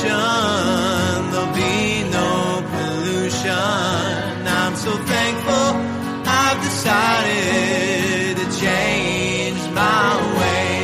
there'll be no pollution. I'm so thankful I've decided to change my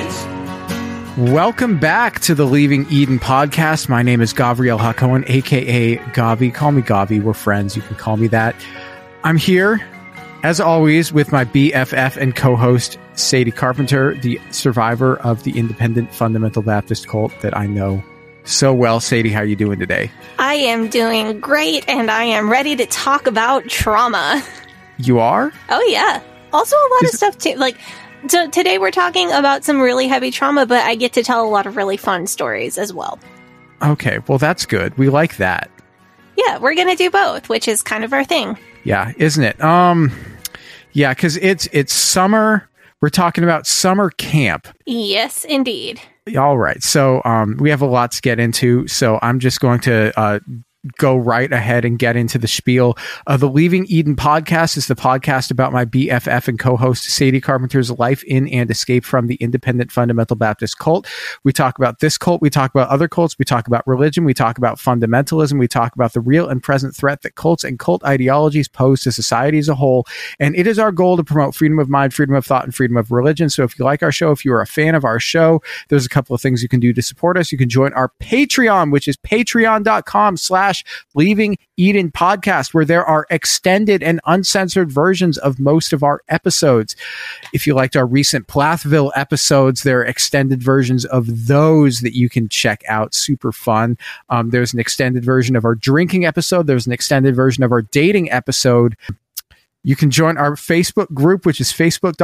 ways. Welcome back to the Leaving Eden podcast. My name is Gavriel Hakohen, aka Gavi. Call me Gavi. We're friends. You can call me that. I'm here, as always, with my BFF and co-host, Sadie Carpenter, the survivor of the independent fundamental Baptist cult that I know so well. Sadie, how are you doing today? I am doing great, and I am ready to talk about trauma. You are? Oh, yeah. Also a lot of stuff, too. So today we're talking about some really heavy trauma, but I get to tell a lot of really fun stories as well. Okay, well, that's good. We like that. Yeah, we're going to do both, which is kind of our thing. Yeah, isn't it? Yeah, because it's summer. We're talking about summer camp. Yes, indeed. All right. So we have a lot to get into. So I'm just going to go right ahead and get into the spiel. The Leaving Eden podcast is the podcast about my BFF and co-host Sadie Carpenter's life in and escape from the independent fundamental Baptist cult. We talk about this cult. We talk about other cults. We talk about religion. We talk about fundamentalism. We talk about the real and present threat that cults and cult ideologies pose to society as a whole. And it is our goal to promote freedom of mind, freedom of thought, and freedom of religion. So if you like our show, if you are a fan of our show, there's a couple of things you can do to support us. You can join our Patreon, which is patreon.com/Leaving Eden podcast, where there are extended and uncensored versions of most of our episodes. If you liked our recent Plathville episodes, there are extended versions of those that you can check out. Super fun. There's an extended version of our drinking episode. There's an extended version of our dating episode. You can join our Facebook group, which is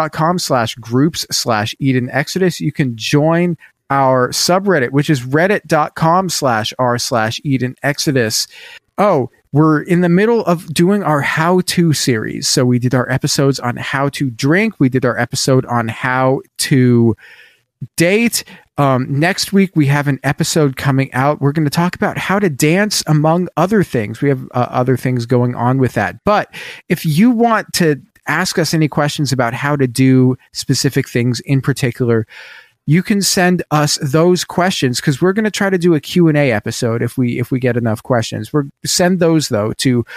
facebook.com/groups/Eden Exodus. You can join our subreddit, which is reddit.com/r/Eden Exodus. Oh, we're in the middle of doing our how-to series. So we did our episodes on how to drink. We did our episode on how to date. Next week, we have an episode coming out. We're going to talk about how to dance, among other things. We have other things going on with that. But if you want to ask us any questions about how to do specific things in particular, you can send us those questions, because we're going to try to do a Q&A episode if we get enough questions. Send those, though, to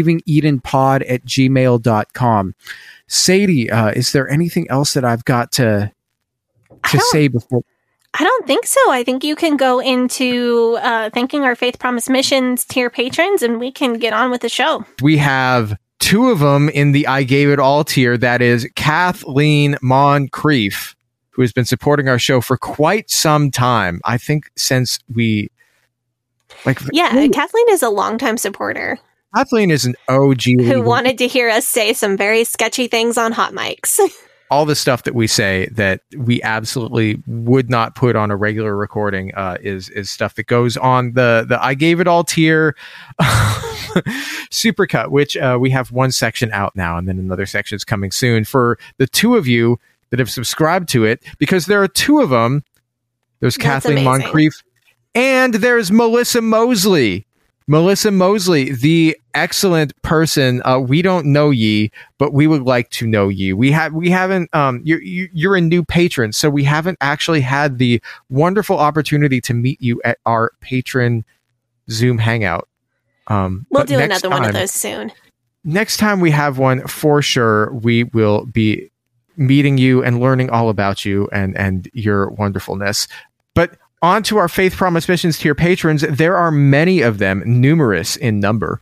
leavingedenpod@gmail.com. Sadie, is there anything else that I've got to say before? I don't think so. I think you can go into thanking our Faith Promise Missions tier patrons, and we can get on with the show. We have two of them in the I Gave It All tier. That is Kathleen Moncrief, who has been supporting our show for quite some time. I think since we... Kathleen is a longtime supporter. Kathleen is an OG who wanted to hear us say some very sketchy things on hot mics. All the stuff that we say that we absolutely would not put on a regular recording is stuff that goes on the I Gave It All tier supercut, which we have one section out now, and then another section is coming soon for the two of you that have subscribed to it, because there are two of them. There's Kathleen Moncrief, and there's Melissa Mosley. Melissa Mosley, the excellent person. We don't know ye, but we would like to know ye. We haven't. You're a new patron, so we haven't actually had the wonderful opportunity to meet you at our patron Zoom hangout. We'll do another one of those soon. Next time we have one, for sure, we will be meeting you and learning all about you and your wonderfulness. But on to our Faith Promise Missions tier patrons. There are many of them, numerous in number.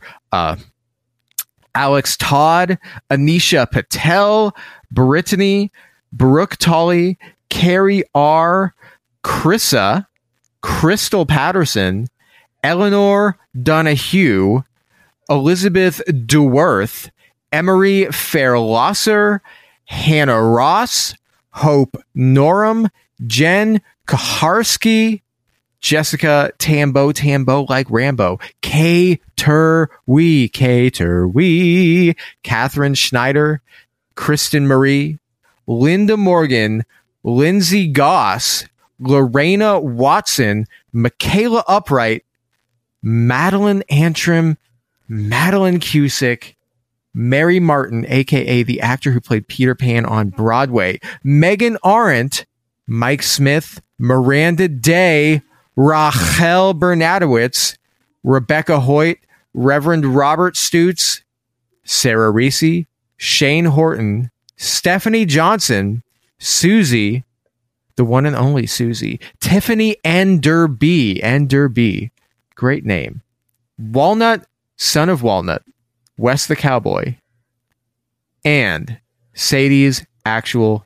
Alex Todd, Anisha Patel, Brittany, Brooke Tolley, Carrie R., Chrissa, Crystal Patterson, Eleanor Donahue, Elizabeth Duworth, Emery Fairlosser, Hannah Ross, Hope Norum, Jen Kaharski, Jessica Tambo like Rambo, Caterwee, Catherine Schneider, Kristen Marie, Linda Morgan, Lindsay Goss, Lorena Watson, Michaela Upright, Madeline Antrim, Madeline Cusick, Mary Martin, a.k.a. the actor who played Peter Pan on Broadway, Megan Arendt, Mike Smith, Miranda Day, Rachel Bernadowitz, Rebecca Hoyt, Reverend Robert Stutz, Sarah Reese, Shane Horton, Stephanie Johnson, Susie, the one and only Susie, Tiffany Enderby, great name, Walnut, son of Walnut, Wes the Cowboy, and Sadie's actual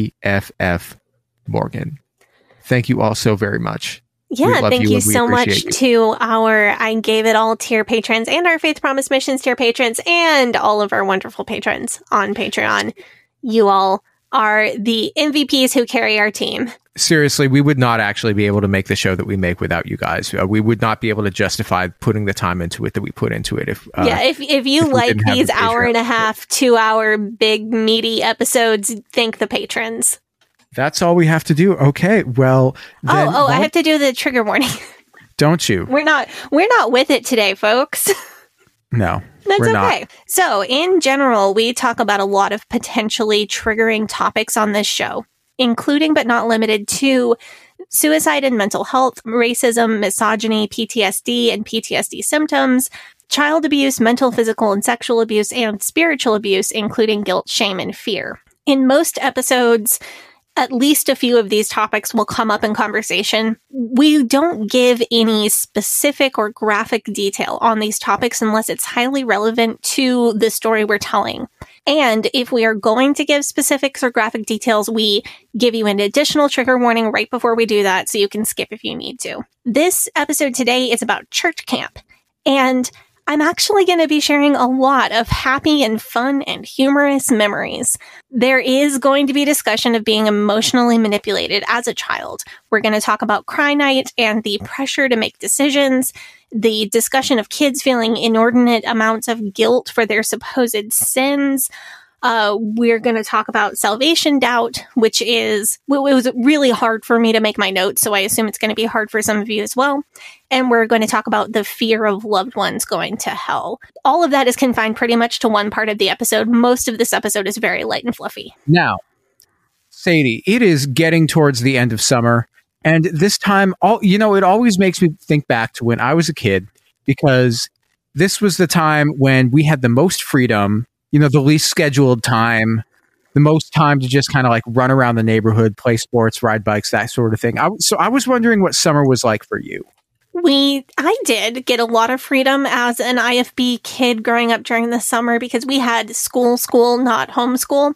BFF, Morgan. Thank you all so very much. Yeah, thank you so much to our I Gave It All tier patrons and our Faith Promise Missions tier patrons and all of our wonderful patrons on Patreon. You all are the MVPs who carry our team. Seriously, we would not actually be able to make the show that we make without you guys. We would not be able to justify putting the time into it that we put into it. If you like these hour and a half, 2 hour big meaty episodes, thank the patrons. That's all we have to do. Okay, well. Then I have to do the trigger warning. Don't you? We're not with it today, folks. No. That's okay. Not. So, in general, we talk about a lot of potentially triggering topics on this show, including but not limited to suicide and mental health, racism, misogyny, PTSD and PTSD symptoms, child abuse, mental, physical, and sexual abuse, and spiritual abuse, including guilt, shame, and fear. In most episodes, at least a few of these topics will come up in conversation. We don't give any specific or graphic detail on these topics unless it's highly relevant to the story we're telling. And if we are going to give specifics or graphic details, we give you an additional trigger warning right before we do that, so you can skip if you need to. This episode today is about church camp, and I'm actually going to be sharing a lot of happy and fun and humorous memories. There is going to be discussion of being emotionally manipulated as a child. We're going to talk about cry night and the pressure to make decisions, the discussion of kids feeling inordinate amounts of guilt for their supposed sins. We're going to talk about salvation doubt, which it was really hard for me to make my notes, so I assume it's going to be hard for some of you as well. And we're going to talk about the fear of loved ones going to hell. All of that is confined pretty much to one part of the episode. Most of this episode is very light and fluffy. Now, Sadie, it is getting towards the end of summer, and this time, it always makes me think back to when I was a kid, because this was the time when we had the most freedom, the least scheduled time, the most time to just kind of like run around the neighborhood, play sports, ride bikes, that sort of thing. So I was wondering what summer was like for you. I did get a lot of freedom as an IFB kid growing up during the summer because we had school, not homeschool.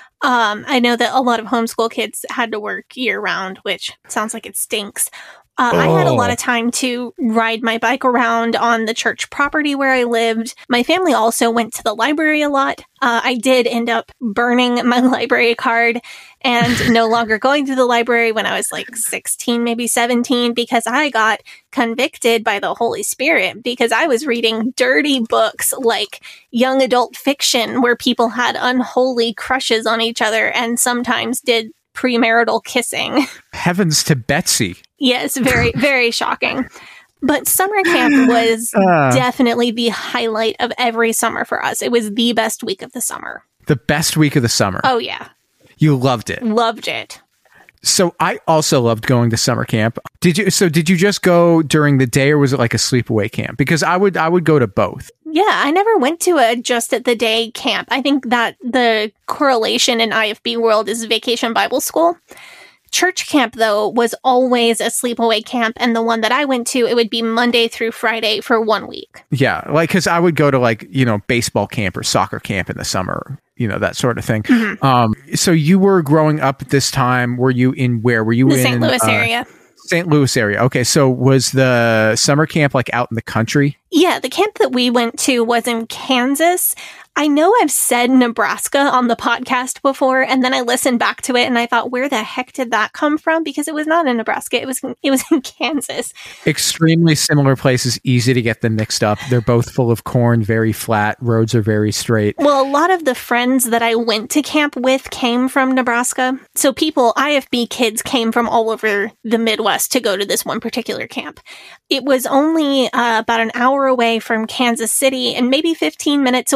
I know that a lot of homeschool kids had to work year round, which sounds like it stinks. I had a lot of time to ride my bike around on the church property where I lived. My family also went to the library a lot. I did end up burning my library card and no longer going to the library when I was like 16, maybe 17, because I got convicted by the Holy Spirit because I was reading dirty books like young adult fiction where people had unholy crushes on each other and sometimes did premarital kissing. Heavens to Betsy. Yes, very, very shocking. But summer camp was definitely the highlight of every summer for us. It was the best week of the summer. The best week of the summer. Oh, yeah. You loved it. Loved it. So I also loved going to summer camp. Did you just go during the day or was it like a sleepaway camp? Because I would go to both. Yeah, I never went to a just at the day camp. I think that the correlation in IFB world is Vacation Bible School. Church camp, though, was always a sleepaway camp. And the one that I went to, it would be Monday through Friday for 1 week. Yeah, like, because I would go to baseball camp or soccer camp in the summer, that sort of thing. Mm-hmm. So you were growing up at this time. Were you in where? Were you in the St. Louis area? St. Louis area. Okay, so was the summer camp like out in the country? Yeah, the camp that we went to was in Kansas. I know I've said Nebraska on the podcast before, and then I listened back to it and I thought, where the heck did that come from? Because it was not in Nebraska. It was in Kansas. Extremely similar places, easy to get them mixed up. They're both full of corn, very flat. Roads are very straight. Well, a lot of the friends that I went to camp with came from Nebraska. So IFB kids came from all over the Midwest to go to this one particular camp. It was only about an hour away from Kansas City and maybe 15 minutes away from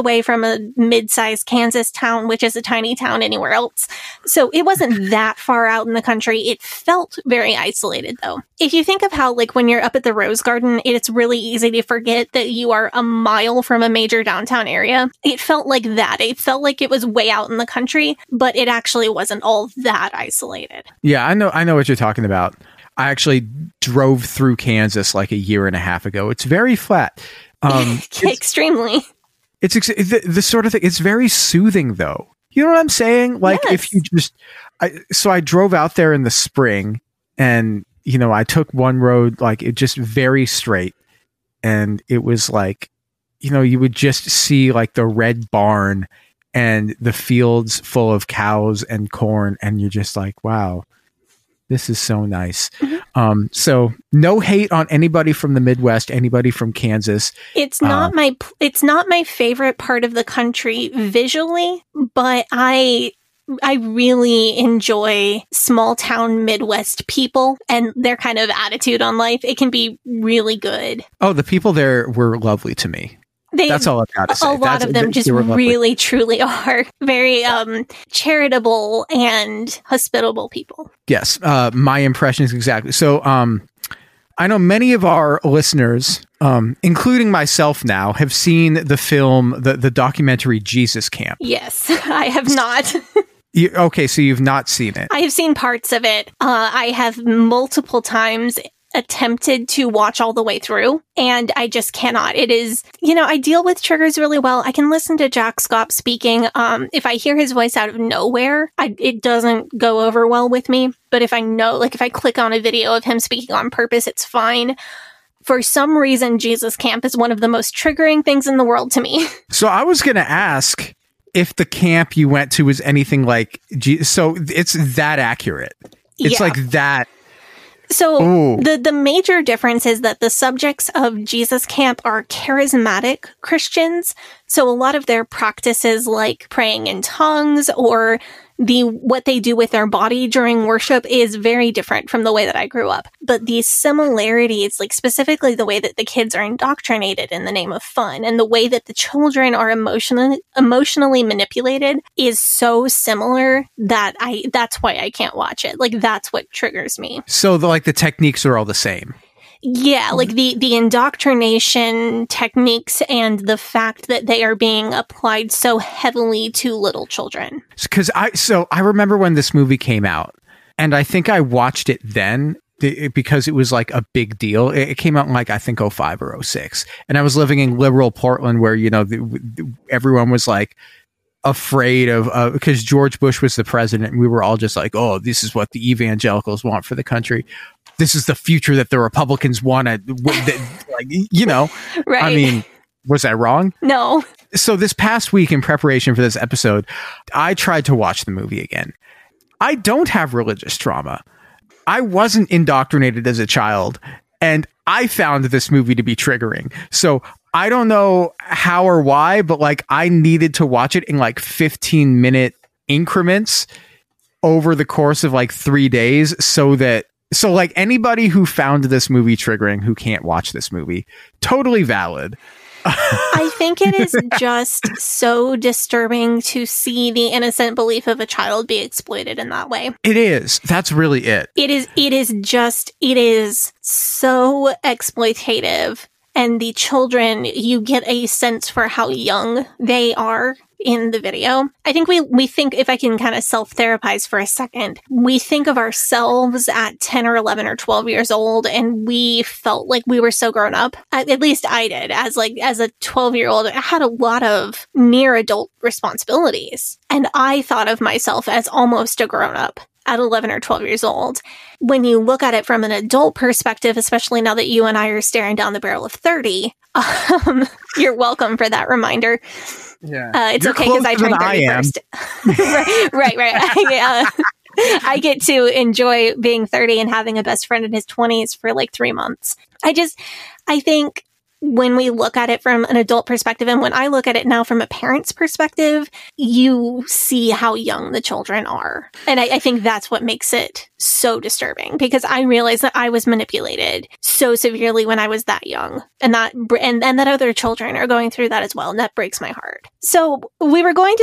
a mid-sized Kansas town, which is a tiny town anywhere else. So it wasn't that far out in the country. It felt very isolated, though. If you think of how, like, when you're up at the Rose Garden, it's really easy to forget that you are a mile from a major downtown area. It felt like that. It felt like it was way out in the country, but it actually wasn't all that isolated. Yeah, I know what you're talking about. I actually drove through Kansas like a year and a half ago. It's very flat. Extremely. It's the sort of thing. It's very soothing, though. You know what I'm saying? Like, Yes. if you just, I drove out there in the spring, and I took one road, like, it just very straight, and it was like, you would just see like the red barn and the fields full of cows and corn, and you're just like, wow. This is so nice. Mm-hmm. So no hate on anybody from the Midwest, anybody from Kansas. It's not my favorite part of the country visually, but I really enjoy small town Midwest people and their kind of attitude on life. It can be really good. Oh, the people there were lovely to me. That's all I've got to say. A lot of them just really, truly are very charitable and hospitable people. Yes, my impression is exactly. So I know many of our listeners, including myself now, have seen the film, the documentary Jesus Camp. Yes, I have not. Okay, so you've not seen it. I have seen parts of it. I have multiple times attempted to watch all the way through, and I just cannot. It is, I deal with triggers really well. I can listen to Jack Scott speaking. If I hear his voice out of nowhere, it doesn't go over well with me. But if I know, like if I click on a video of him speaking on purpose, it's fine. For some reason, Jesus Camp is one of the most triggering things in the world to me. So I was going to ask if the camp you went to was anything like, so it's that accurate. It's like that. So the major difference is that the subjects of Jesus Camp are charismatic Christians. So a lot of their practices, like praying in tongues or what they do with their body during worship, is very different from the way that I grew up. But these similarities, like specifically the way that the kids are indoctrinated in the name of fun and the way that the children are emotionally manipulated, is so similar that that's why I can't watch it. Like, that's what triggers me. So the techniques are all the same. Yeah, like the indoctrination techniques and the fact that they are being applied so heavily to little children. Because I remember when this movie came out, and I think I watched it then because it was like a big deal. It came out in like, I think 05 or 06. And I was living in liberal Portland where, everyone was like afraid of, because George Bush was the president, and we were all just like, oh, this is what the evangelicals want for the country. This is the future that the Republicans want to, Right. I mean, was I wrong? No. So this past week, in preparation for this episode, I tried to watch the movie again. I don't have religious trauma. I wasn't indoctrinated as a child, and I found this movie to be triggering. So I don't know how or why, but like, I needed to watch it in like 15-minute increments over the course of like 3 days so like anybody who found this movie triggering who can't watch this movie, totally valid. I think it is just so disturbing to see the innocent belief of a child be exploited in that way. It is. That's really it. It is so exploitative. And the children, you get a sense for how young they are in the video. I think we think, if I can kind of self-therapize for a second, we think of ourselves at 10 or 11 or 12 years old, and we felt like we were so grown up. At least I did. As a 12-year-old, I had a lot of near adult responsibilities. And I thought of myself as almost a grown up at 11 or 12 years old. When you look at it from an adult perspective, especially now that you and I are staring down the barrel of 30, you're welcome for that reminder. Yeah, it's okay because I turned 30 first. right. I get to enjoy being 30 and having a best friend in his 20s for like 3 months. I think when we look at it from an adult perspective, and when I look at it now from a parent's perspective, you see how young the children are. And I think that's what makes it so disturbing, because I realized that I was manipulated so severely when I was that young, and that other children are going through that as well. And that breaks my heart. So we were going to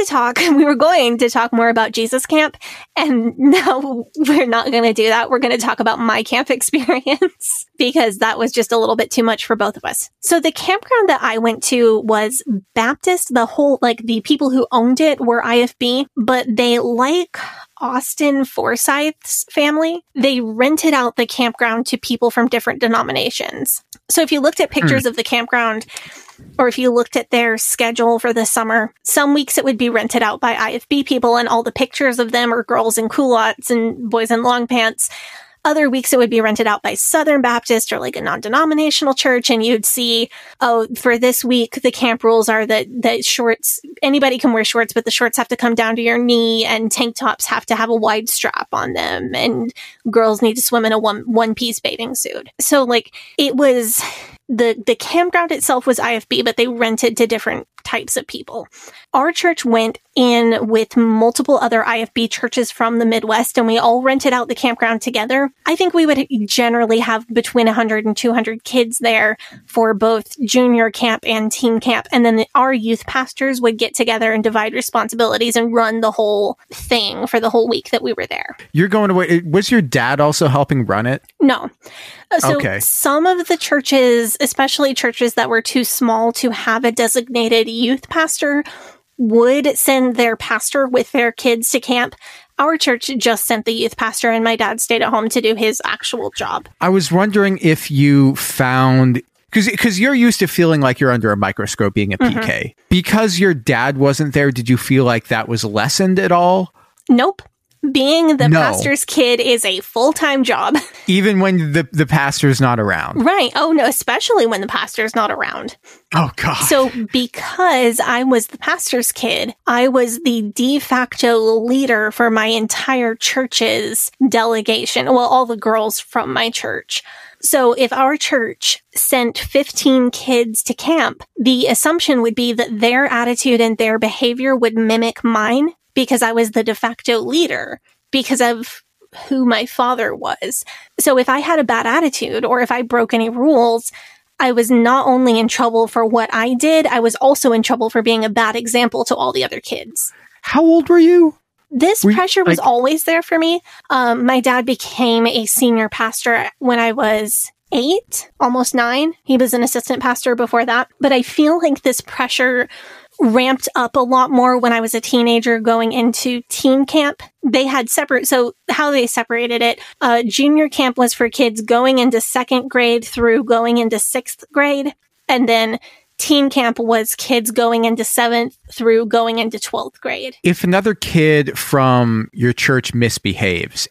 talk more about Jesus Camp, and now we're not going to do that. We're going to talk about my camp experience because that was just a little bit too much for both of us. So the campground that I went to was Baptist. The people who owned it were IFB, but they, like Austin Forsyth's family, they rented out the campground to people from different denominations. So if you looked at pictures of the campground, or if you looked at their schedule for the summer, some weeks it would be rented out by IFB people, and all the pictures of them are girls in culottes and boys in long pants. Other weeks it would be rented out by Southern Baptist or like a non-denominational church, and you'd see, oh, for this week, the camp rules are that shorts, anybody can wear shorts, but the shorts have to come down to your knee, and tank tops have to have a wide strap on them, and girls need to swim in a one-piece bathing suit. So like, it was, the campground itself was IFB, but they rented to different types of people. Our church went in with multiple other IFB churches from the Midwest, and we all rented out the campground together. I think we would generally have between 100 and 200 kids there for both junior camp and teen camp. And then our youth pastors would get together and divide responsibilities and run the whole thing for the whole week that we were there. You're going away. Was your dad also helping run it? No. So okay. Some of the churches, especially churches that were too small to have a designated youth pastor, would send their pastor with their kids to camp. Our church just sent the youth pastor, and my dad stayed at home to do his actual job. I was wondering if you found, because you're used to feeling like you're under a microscope being a PK. Mm-hmm. Because your dad wasn't there, did you feel like that was lessened at all? Nope. Being the pastor's kid is a full-time job. Even when the pastor's not around. Right. Oh, no, especially when the pastor's not around. Oh, God. So because I was the pastor's kid, I was the de facto leader for my entire church's delegation. Well, all the girls from my church. So if our church sent 15 kids to camp, the assumption would be that their attitude and their behavior would mimic mine, because I was the de facto leader because of who my father was. So if I had a bad attitude or if I broke any rules, I was not only in trouble for what I did, I was also in trouble for being a bad example to all the other kids. How old were you? This pressure was always there for me. My dad became a senior pastor when I was 8, almost 9. He was an assistant pastor before that. But I feel like this pressure ramped up a lot more when I was a teenager going into teen camp. They had so how they separated it, junior camp was for kids going into 2nd grade through going into 6th grade. And then teen camp was kids going into 7th through going into 12th grade. If another kid from your church misbehaves,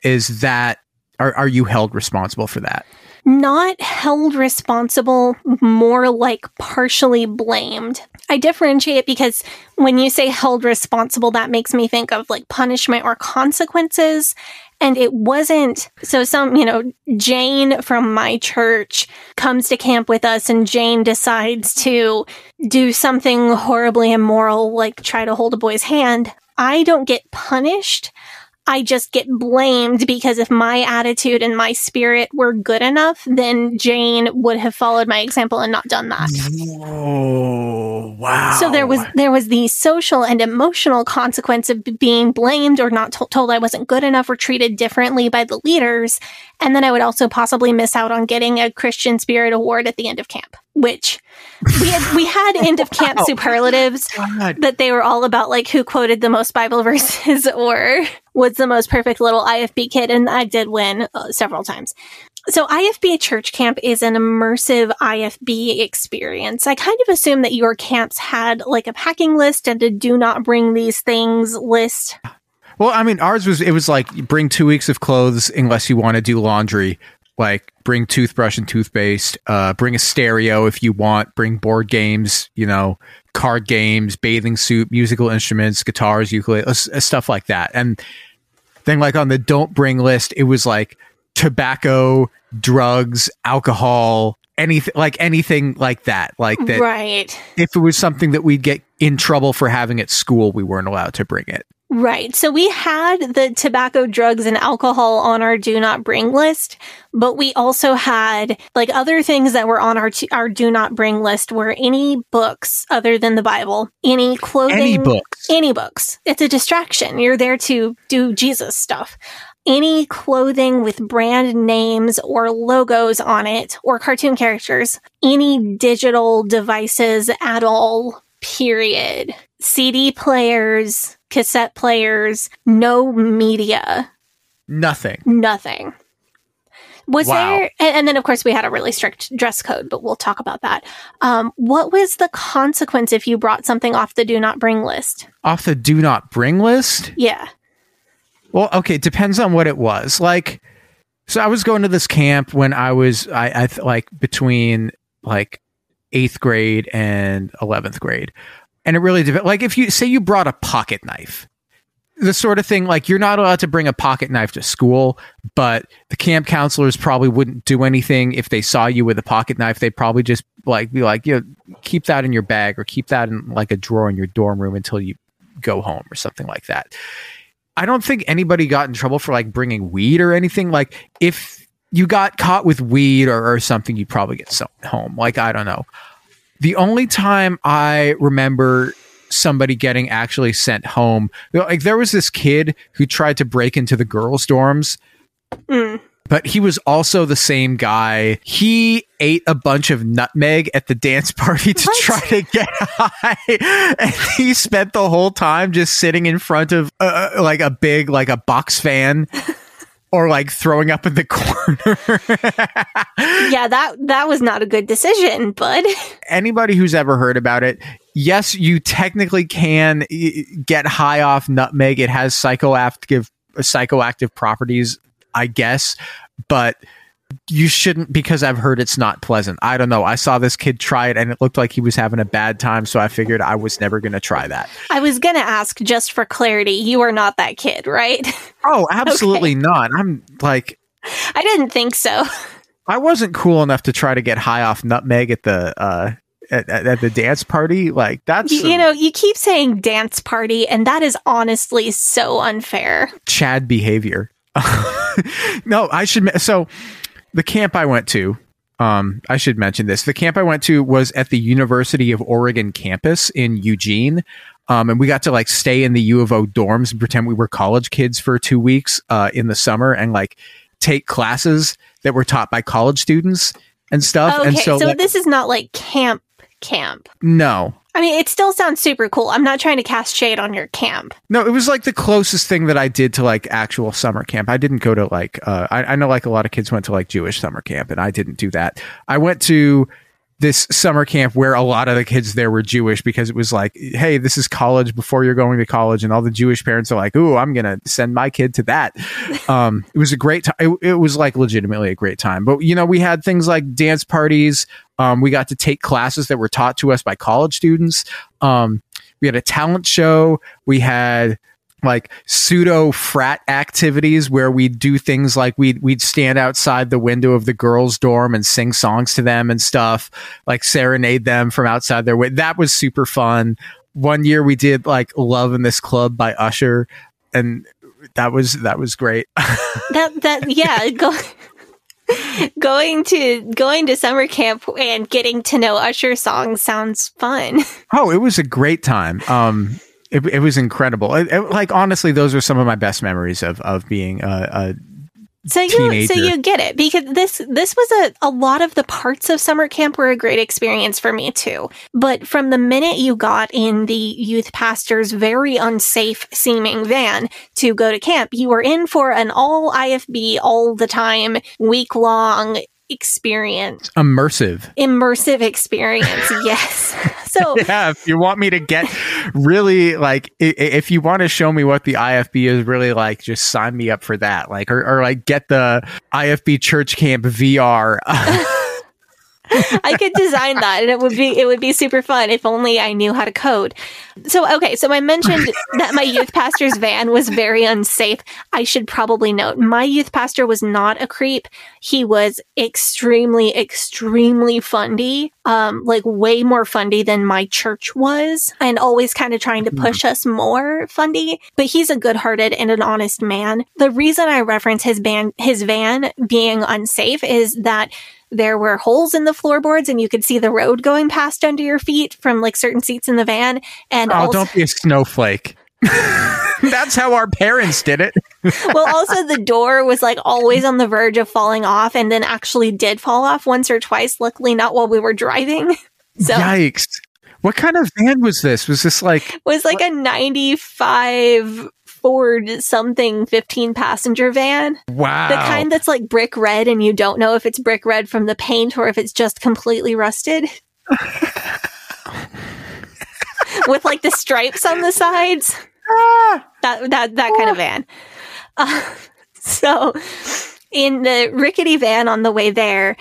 are you held responsible for that? Not held responsible, more like partially blamed. I differentiate because when you say held responsible, that makes me think of like punishment or consequences. And it wasn't, so Jane from my church comes to camp with us, and Jane decides to do something horribly immoral, like try to hold a boy's hand. I don't get punished. I just get blamed, because if my attitude and my spirit were good enough, then Jane would have followed my example and not done that. Oh, wow. So there was the social and emotional consequence of being blamed or not told I wasn't good enough or treated differently by the leaders. And then I would also possibly miss out on getting a Christian Spirit Award at the end of camp, which we had end of camp superlatives that they were all about, like who quoted the most Bible verses or was the most perfect little IFB kid. And I did win several times. So IFB church camp is an immersive IFB experience. I kind of assume that your camps had like a packing list and a do not bring these things list. Well, I mean, ours was like bring 2 weeks of clothes unless you want to do laundry. Like bring toothbrush and toothpaste, bring a stereo if you want, bring board games, card games, bathing suit, musical instruments, guitars, ukulele, stuff like that. And then like on the don't bring list, it was like tobacco, drugs, alcohol, anything like that. Like that. Right. If it was something that we'd get in trouble for having at school, we weren't allowed to bring it. Right. So we had the tobacco, drugs, and alcohol on our do not bring list, but we also had like other things that were on our do not bring list were any books other than the Bible, any clothing, any books. It's a distraction. You're there to do Jesus stuff. Any clothing with brand names or logos on it or cartoon characters, any digital devices at all, period. CD players, cassette players, no media. Nothing. Was there, and then of course we had a really strict dress code, but we'll talk about that. What was the consequence if you brought something off the do not bring list? Off the do not bring list? Yeah. Well, okay, depends on what it was. Like, so I was going to this camp when I was, I like between like 8th grade and 11th grade. And it really depends. Like if you say you brought a pocket knife, the sort of thing, like you're not allowed to bring a pocket knife to school, but the camp counselors probably wouldn't do anything if they saw you with a pocket knife. They'd probably just like be like, you know, keep that in your bag or keep that in like a drawer in your dorm room until you go home or something like that. I don't think anybody got in trouble for like bringing weed or anything. Like if you got caught with weed or something, you'd probably get sent home. Like, I don't know. The only time I remember somebody getting actually sent home, like there was this kid who tried to break into the girls' dorms, but he was also the same guy. He ate a bunch of nutmeg at the dance party to try to get high, and he spent the whole time just sitting in front of like a big, like a box fan. Or like throwing up in the corner. Yeah, that was not a good decision, bud. Anybody who's ever heard about it, yes, you technically can get high off nutmeg. It has psychoactive properties, I guess, but you shouldn't, because I've heard it's not pleasant. I don't know. I saw this kid try it and it looked like he was having a bad time, so I figured I was never going to try that. I was going to ask, just for clarity, you are not that kid, right? Oh, absolutely not. I'm like... I didn't think so. I wasn't cool enough to try to get high off nutmeg at the at the dance party. Like, that's... You know, you keep saying dance party, and that is honestly so unfair. Chad behavior. No, I should... So... The camp I went to, I should mention this. The camp I went to was at the University of Oregon campus in Eugene. And we got to like stay in the U of O dorms and pretend we were college kids for 2 weeks in the summer and like take classes that were taught by college students and stuff. Okay, and so like, this is not like camp. No. I mean, it still sounds super cool. I'm not trying to cast shade on your camp. No, it was like the closest thing that I did to like actual summer camp. I didn't go to like, I know like a lot of kids went to like Jewish summer camp, and I didn't do that. I went to this summer camp where a lot of the kids there were Jewish, because it was like, hey, this is college before you're going to college. And all the Jewish parents are like, ooh, I'm going to send my kid to that. It was a great time. It was like legitimately a great time. But, you know, we had things like dance parties. We got to take classes that were taught to us by college students. We had a talent show. We had like pseudo frat activities where we'd do things like we'd stand outside the window of the girls' dorm and sing songs to them and stuff, like serenade them from outside their way. That was super fun. One year we did like Love in This Club by Usher, and that was great. Going to summer camp and getting to know Usher songs sounds fun. Oh, it was a great time. It was incredible. Like, honestly, those are some of my best memories of being a teenager. So you get it, because this was a lot of the parts of summer camp were a great experience for me too. But from the minute you got in the youth pastor's very unsafe seeming van to go to camp, you were in for an all IFB all the time, week long experience. Immersive experience. Yes. So yeah, if you want me to get really like, if you want to show me what the IFB is really like, just sign me up for that. Like, or like get the IFB church camp VR. I could design that, and it would be super fun if only I knew how to code. So I mentioned that my youth pastor's van was very unsafe. I should probably note my youth pastor was not a creep. He was extremely, extremely fundy, like way more fundy than my church was, and always kind of trying to push us more fundy. But he's a good-hearted and an honest man. The reason I reference his van being unsafe is that there were holes in the floorboards and you could see the road going past under your feet from like certain seats in the van. And don't be a snowflake. That's how our parents did it. Well, also the door was like always on the verge of falling off, and then actually did fall off once or twice. Luckily not while we were driving. So, yikes. What kind of van was this? Was this like... It was like a 95 Ford something 15-passenger van. Wow. The kind that's like brick red and you don't know if it's brick red from the paint or if it's just completely rusted. With like the stripes on the sides. That kind of van. So in the rickety van on the way there,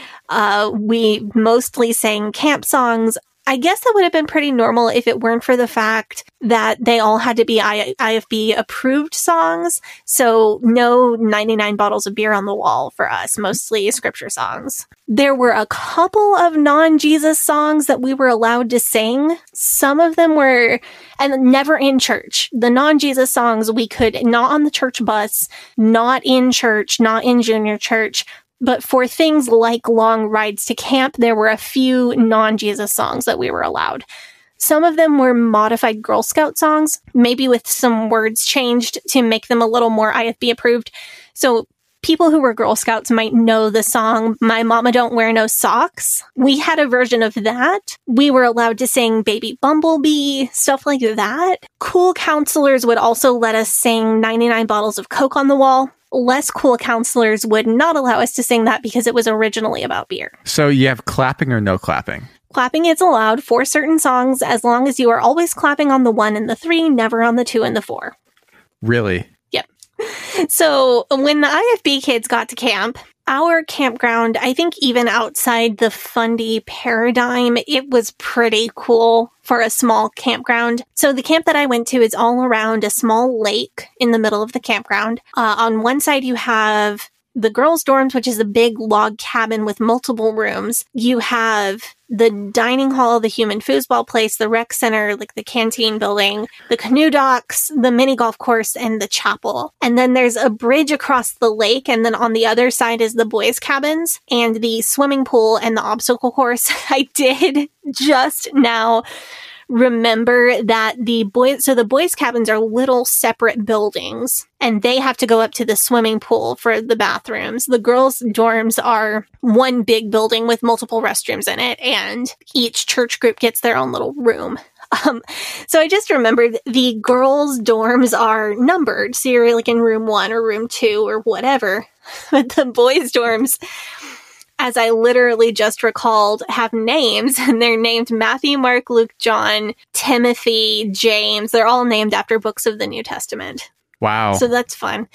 we mostly sang camp songs. I guess that would have been pretty normal if it weren't for the fact that they all had to be IFB approved songs. So no 99 bottles of beer on the wall for us, mostly scripture songs. There were a couple of non-Jesus songs that we were allowed to sing. Some of them were, and never in church. The non-Jesus songs we could, not on the church bus, not in church, not in junior church. But for things like long rides to camp, there were a few non-Jesus songs that we were allowed. Some of them were modified Girl Scout songs, maybe with some words changed to make them a little more IFB approved. So people who were Girl Scouts might know the song, My Mama Don't Wear No Socks. We had a version of that. We were allowed to sing Baby Bumblebee, stuff like that. Cool counselors would also let us sing 99 Bottles of Coke on the Wall. Less cool counselors would not allow us to sing that because it was originally about beer. So you have clapping or no clapping? Clapping is allowed for certain songs as long as you are always clapping on the 1 and the 3, never on the 2 and the 4. Really? Yep. So when the IFB kids got to camp, our campground, I think even outside the fundy paradigm, it was pretty cool for a small campground. So the camp that I went to is all around a small lake in the middle of the campground. On one side, you have the girls' dorms, which is a big log cabin with multiple rooms. You have the dining hall, the human foosball place, the rec center, like the canteen building, the canoe docks, the mini golf course, and the chapel. And then there's a bridge across the lake, and then on the other side is the boys' cabins and the swimming pool and the obstacle course. I did just now remember that the boys' cabins are little separate buildings, and they have to go up to the swimming pool for the bathrooms. The girls' dorms are one big building with multiple restrooms in it, and each church group gets their own little room. So I just remembered the girls' dorms are numbered, so you're like in room 1 or room 2 or whatever. But the boys' dorms, as I literally just recalled, have names, and they're named Matthew, Mark, Luke, John, Timothy, James. They're all named after books of the New Testament. Wow. So that's fun.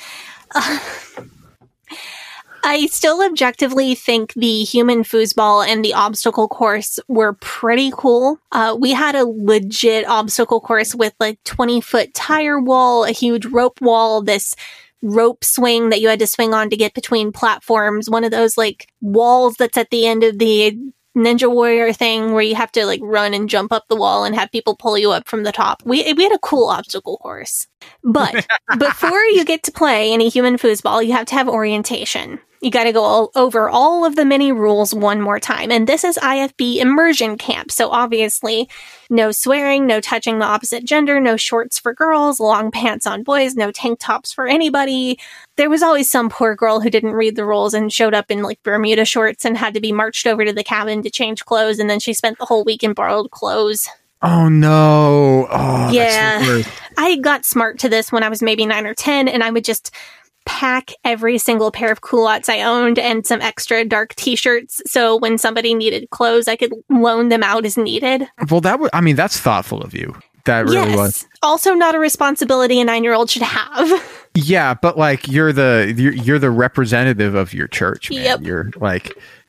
I still objectively think the human foosball and the obstacle course were pretty cool. We had a legit obstacle course with like 20-foot tire wall, a huge rope wall, this rope swing that you had to swing on to get between platforms, one of those like walls that's at the end of the Ninja Warrior thing where you have to like run and jump up the wall and have people pull you up from the top. We had a cool obstacle course. But before you get to play any human foosball, you have to have orientation. You got to go over all of the mini rules one more time. And this is IFB immersion camp. So obviously, no swearing, no touching the opposite gender, no shorts for girls, long pants on boys, no tank tops for anybody. There was always some poor girl who didn't read the rules and showed up in like Bermuda shorts and had to be marched over to the cabin to change clothes. And then she spent the whole week in borrowed clothes. Oh, no. Oh, yeah. That's the worst. I got smart to this when I was maybe 9 or 10, and I would just pack every single pair of culottes I owned and some extra dark t-shirts. So when somebody needed clothes, I could loan them out as needed. Well, that's thoughtful of you. That really was. Also not a responsibility a 9-year-old should have. Yeah, but like you're the representative of your church, man. Yep. You're like,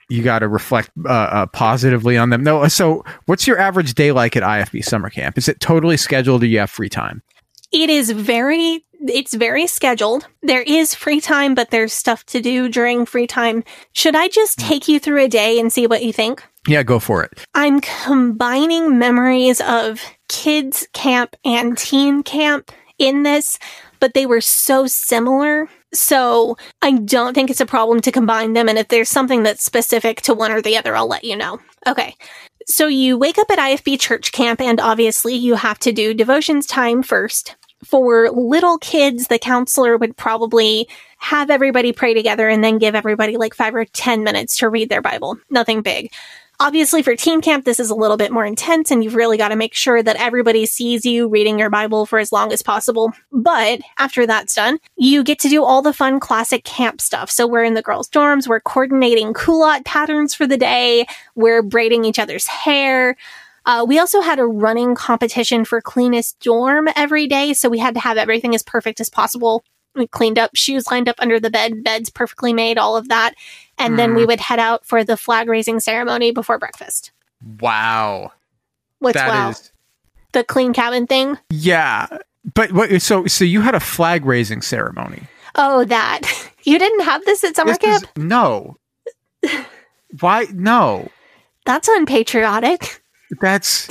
you got to reflect positively on them. No, so what's your average day like at IFB summer camp? Is it totally scheduled or you have free time? It's very scheduled. There is free time, but there's stuff to do during free time. Should I just take you through a day and see what you think? Yeah, go for it. I'm combining memories of kids camp and teen camp in this, but they were so similar. So I don't think it's a problem to combine them. And if there's something that's specific to one or the other, I'll let you know. Okay. So you wake up at IFB church camp, and obviously you have to do devotions time first. For little kids, the counselor would probably have everybody pray together and then give everybody like 5 or 10 minutes to read their Bible. Nothing big. Obviously, for teen camp, this is a little bit more intense, and you've really got to make sure that everybody sees you reading your Bible for as long as possible. But after that's done, you get to do all the fun classic camp stuff. So we're in the girls' dorms, we're coordinating culotte patterns for the day, we're braiding each other's hair. We also had a running competition for cleanest dorm every day, so we had to have everything as perfect as possible. We cleaned up, shoes lined up under the bed, beds perfectly made, all of that. And then we would head out for the flag raising ceremony before breakfast. Wow. What's wow? The clean cabin thing? Yeah. But so you had a flag raising ceremony. Oh, that. You didn't have this at summer camp? No. Why? No. That's unpatriotic. That's...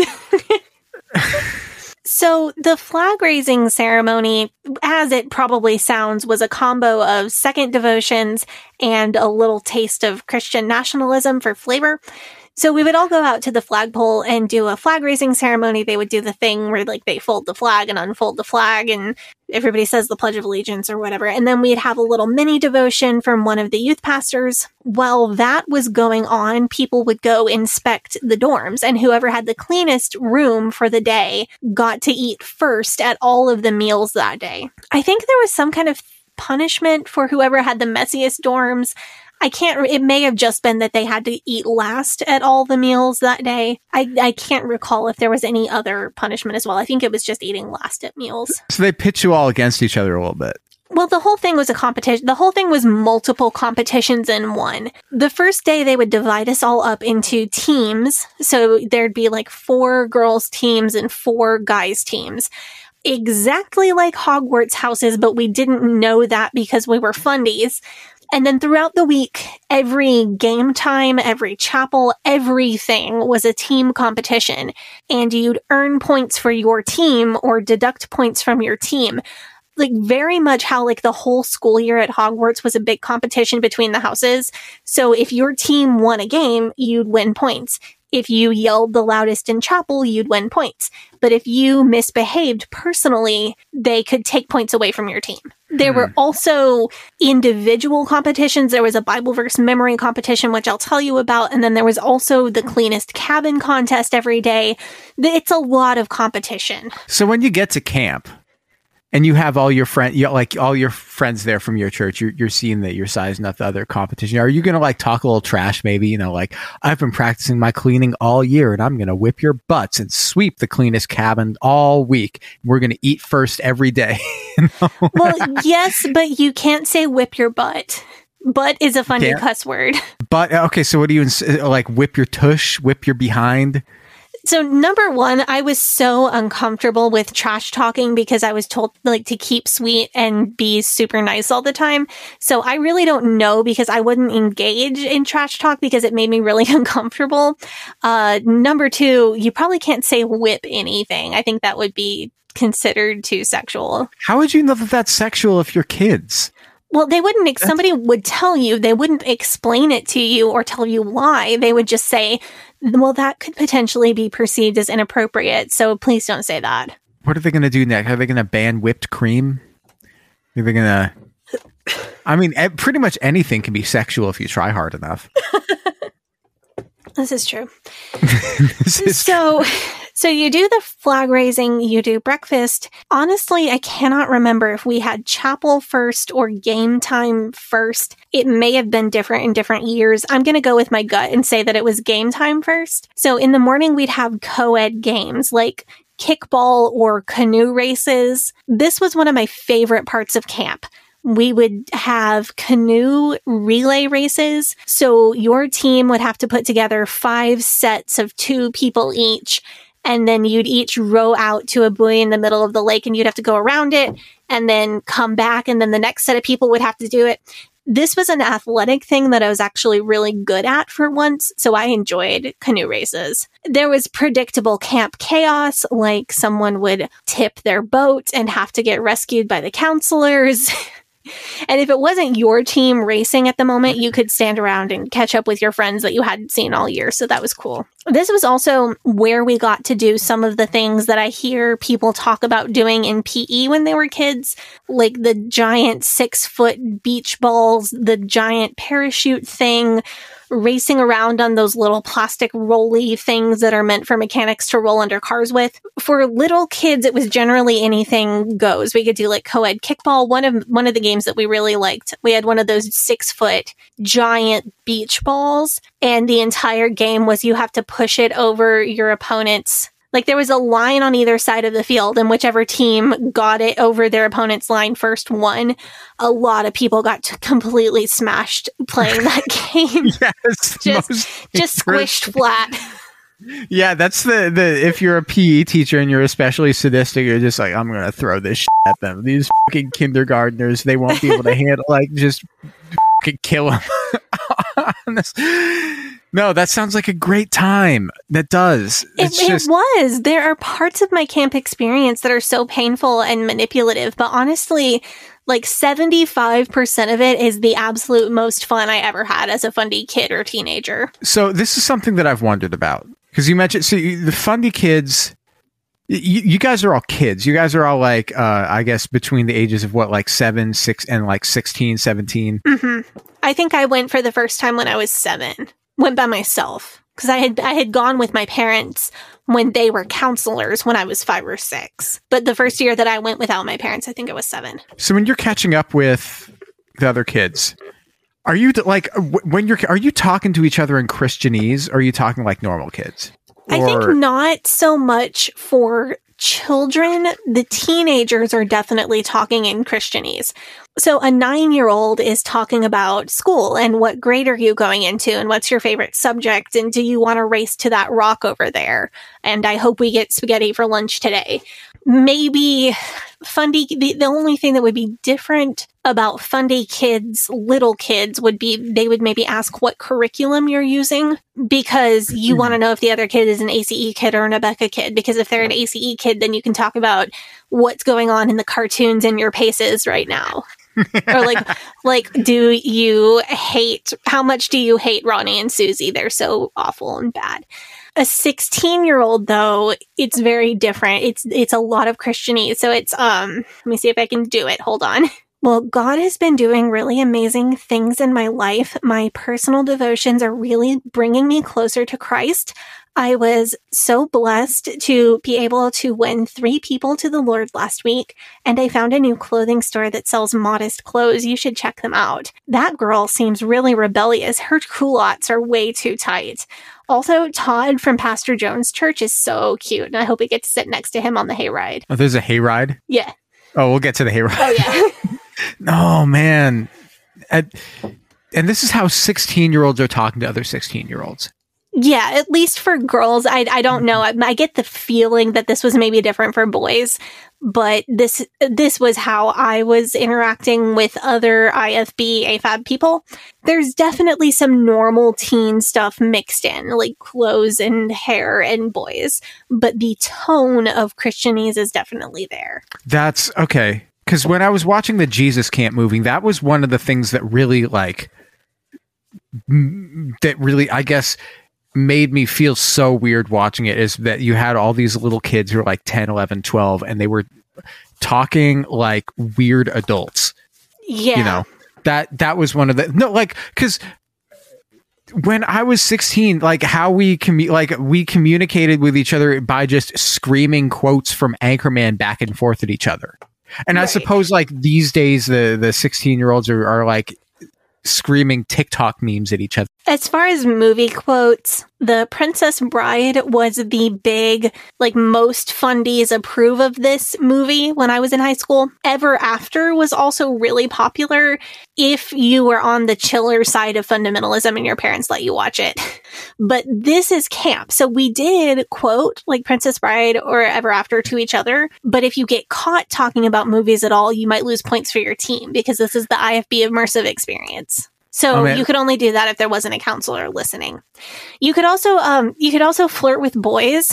So the flag raising ceremony, as it probably sounds, was a combo of second devotions and a little taste of Christian nationalism for flavor. So we would all go out to the flagpole and do a flag raising ceremony. They would do the thing where like they fold the flag and unfold the flag and everybody says the Pledge of Allegiance or whatever. And then we'd have a little mini devotion from one of the youth pastors. While that was going on, people would go inspect the dorms, and whoever had the cleanest room for the day got to eat first at all of the meals that day. I think there was some kind of punishment for whoever had the messiest dorms. It may have just been that they had to eat last at all the meals that day. I can't recall if there was any other punishment as well. I think it was just eating last at meals. So they pitch you all against each other a little bit. Well, the whole thing was a competition. The whole thing was multiple competitions in one. The first day, they would divide us all up into teams. So there'd be like 4 girls teams and 4 guys teams. Exactly like Hogwarts houses, but we didn't know that because we were fundies. And then throughout the week, every game time, every chapel, everything was a team competition. And you'd earn points for your team or deduct points from your team. Like very much how like the whole school year at Hogwarts was a big competition between the houses. So if your team won a game, you'd win points. If you yelled the loudest in chapel, you'd win points. But if you misbehaved personally, they could take points away from your team. There were also individual competitions. There was a Bible verse memory competition, which I'll tell you about. And then there was also the cleanest cabin contest every day. It's a lot of competition. So when you get to camp and you have all your friends there from your church, you're seeing that you're sizing up the other competition. Are you going to like talk a little trash? Maybe, like I've been practicing my cleaning all year and I'm going to whip your butts and sweep the cleanest cabin all week. We're going to eat first every day. Well, yes, but you can't say whip your butt. Butt is a funny cuss word. But okay. So what do you like? Whip your tush, whip your behind? So number one, I was so uncomfortable with trash talking because I was told like to keep sweet and be super nice all the time. So I really don't know because I wouldn't engage in trash talk because it made me really uncomfortable. Number two, you probably can't say whip anything. I think that would be considered too sexual. How would you know that that's sexual if you're kids? Well, they wouldn't, somebody would tell you, they wouldn't explain it to you or tell you why. They would just say, well, that could potentially be perceived as inappropriate, so please don't say that. What are they going to do next? Are they going to ban whipped cream? Are they going to... I mean, pretty much anything can be sexual if you try hard enough. This is true. So you do the flag raising, you do breakfast. Honestly, I cannot remember if we had chapel first or game time first. It may have been different in different years. I'm going to go with my gut and say that it was game time first. So in the morning, we'd have co-ed games like kickball or canoe races. This was one of my favorite parts of camp. we would have canoe relay races. So your team would have to put together 5 sets of 2 people each. And then you'd each row out to a buoy in the middle of the lake and you'd have to go around it and then come back. And then the next set of people would have to do it. This was an athletic thing that I was actually really good at for once, so I enjoyed canoe races. There was predictable camp chaos, like someone would tip their boat and have to get rescued by the counselors. And if it wasn't your team racing at the moment, you could stand around and catch up with your friends that you hadn't seen all year. So that was cool. This was also where we got to do some of the things that I hear people talk about doing in PE when they were kids, like the giant 6-foot beach balls, the giant parachute thing, racing around on those little plastic rolly things that are meant for mechanics to roll under cars with. For little kids, it was generally anything goes. We could do like co-ed kickball. One of the games that we really liked, we had one of those 6-foot giant beach balls, and the entire game was you have to push it over your opponent's. Like there was a line on either side of the field, and whichever team got it over their opponent's line first won. A lot of people got completely smashed playing that game. Yes, just squished flat. Yeah, that's the if you're a PE teacher and you're especially sadistic, you're just like, I'm gonna throw this shit at them. These fucking kindergartners, they won't be able to handle, like, just fucking kill them. No, that sounds like a great time. That does. It was. There are parts of my camp experience that are so painful and manipulative, but honestly, like 75% of it is the absolute most fun I ever had as a Fundy kid or teenager. So this is something that I've wondered about. Because you mentioned, the Fundy kids, you guys are all kids. You guys are all like, I guess, between the ages of what, like 7, 6, and like 16, 17? Mm-hmm. I think I went for the first time when I was 7. Went by myself. Because I had gone with my parents when they were counselors when I was 5 or 6. But the first year that I went without my parents, I think I was 7. So when you're catching up with the other kids, are you like, are you talking to each other in Christianese, or are you talking like normal kids? I think not so much for children. The teenagers are definitely talking in Christianese. So a 9-year-old is talking about school and what grade are you going into and what's your favorite subject and do you want to race to that rock over there? And I hope we get spaghetti for lunch today. Maybe Fundy, the only thing that would be different about Fundy kids, little kids, would be they would maybe ask what curriculum you're using because you want to know if the other kid is an ACE kid or an Abeka kid. Because if they're an ACE kid, then you can talk about what's going on in the cartoons in your paces right now. Or like, how much do you hate Ronnie and Susie? They're so awful and bad. A 16-year-old, though, it's very different. It's a lot of Christianese. So it's, let me see if I can do it. Hold on. Well, God has been doing really amazing things in my life. My personal devotions are really bringing me closer to Christ. I was so blessed to be able to win 3 people to the Lord last week, and I found a new clothing store that sells modest clothes. You should check them out. That girl seems really rebellious. Her culottes are way too tight. Also, Todd from Pastor Jones' church is so cute, and I hope we get to sit next to him on the hayride. Oh, there's a hayride? Yeah. Oh, we'll get to the hayride. Oh, yeah. Oh, man. And this is how 16-year-olds are talking to other 16-year-olds. Yeah, at least for girls. I don't know. I get the feeling that this was maybe different for boys, but this was how I was interacting with other IFB AFAB people. There's definitely some normal teen stuff mixed in, like clothes and hair and boys, but the tone of Christianese is definitely there. That's okay. Because when I was watching the Jesus Camp movie, that was one of the things that really, I guess, made me feel so weird watching it, is that you had all these little kids who were like 10, 11, 12, and they were talking like weird adults. Yeah. You know, that was one of the, no, like, because when I was 16, like how we communicated with each other by just screaming quotes from Anchorman back and forth at each other. And right. I suppose like these days, the 16-year-olds are like, screaming TikTok memes at each other. As far as movie quotes, The Princess Bride was the big, like, most fundies approve of this movie when I was in high school. Ever After was also really popular if you were on the chiller side of fundamentalism and your parents let you watch it. But this is camp. So we did quote, like, Princess Bride or Ever After to each other. But if you get caught talking about movies at all, you might lose points for your team because this is the IFB immersive experience. So you could only do that if there wasn't a counselor listening. You could also flirt with boys.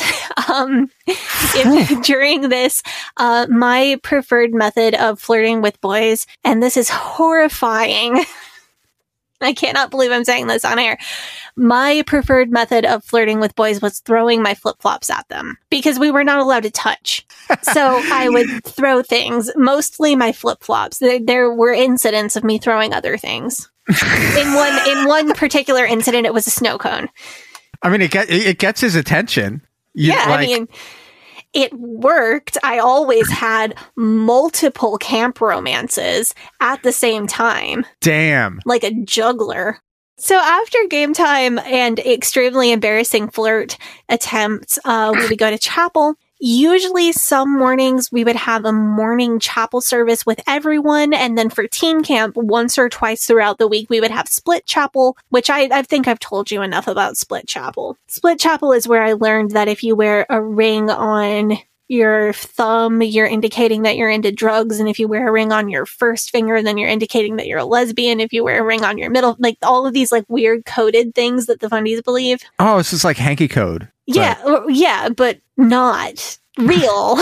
If during this, my preferred method of flirting with boys, and this is horrifying. I cannot believe I'm saying this on air. My preferred method of flirting with boys was throwing my flip-flops at them because we were not allowed to touch. So I would throw things, mostly my flip-flops. There were incidents of me throwing other things. In one particular incident, it was a snow cone. I mean, it gets his attention. I mean, it worked. I always had multiple camp romances at the same time. Damn. Like a juggler. So after game time and extremely embarrassing flirt attempts, we would go to chapel. Usually some mornings we would have a morning chapel service with everyone. And then for teen camp, once or twice throughout the week, we would have split chapel, which I think I've told you enough about split chapel. Split chapel is where I learned that if you wear a ring on your thumb, you're indicating that you're into drugs. And if you wear a ring on your first finger, then you're indicating that you're a lesbian. If you wear a ring on your middle, like all of these like weird coded things that the fundies believe. Oh, it's just like hanky code. Yeah, but not real.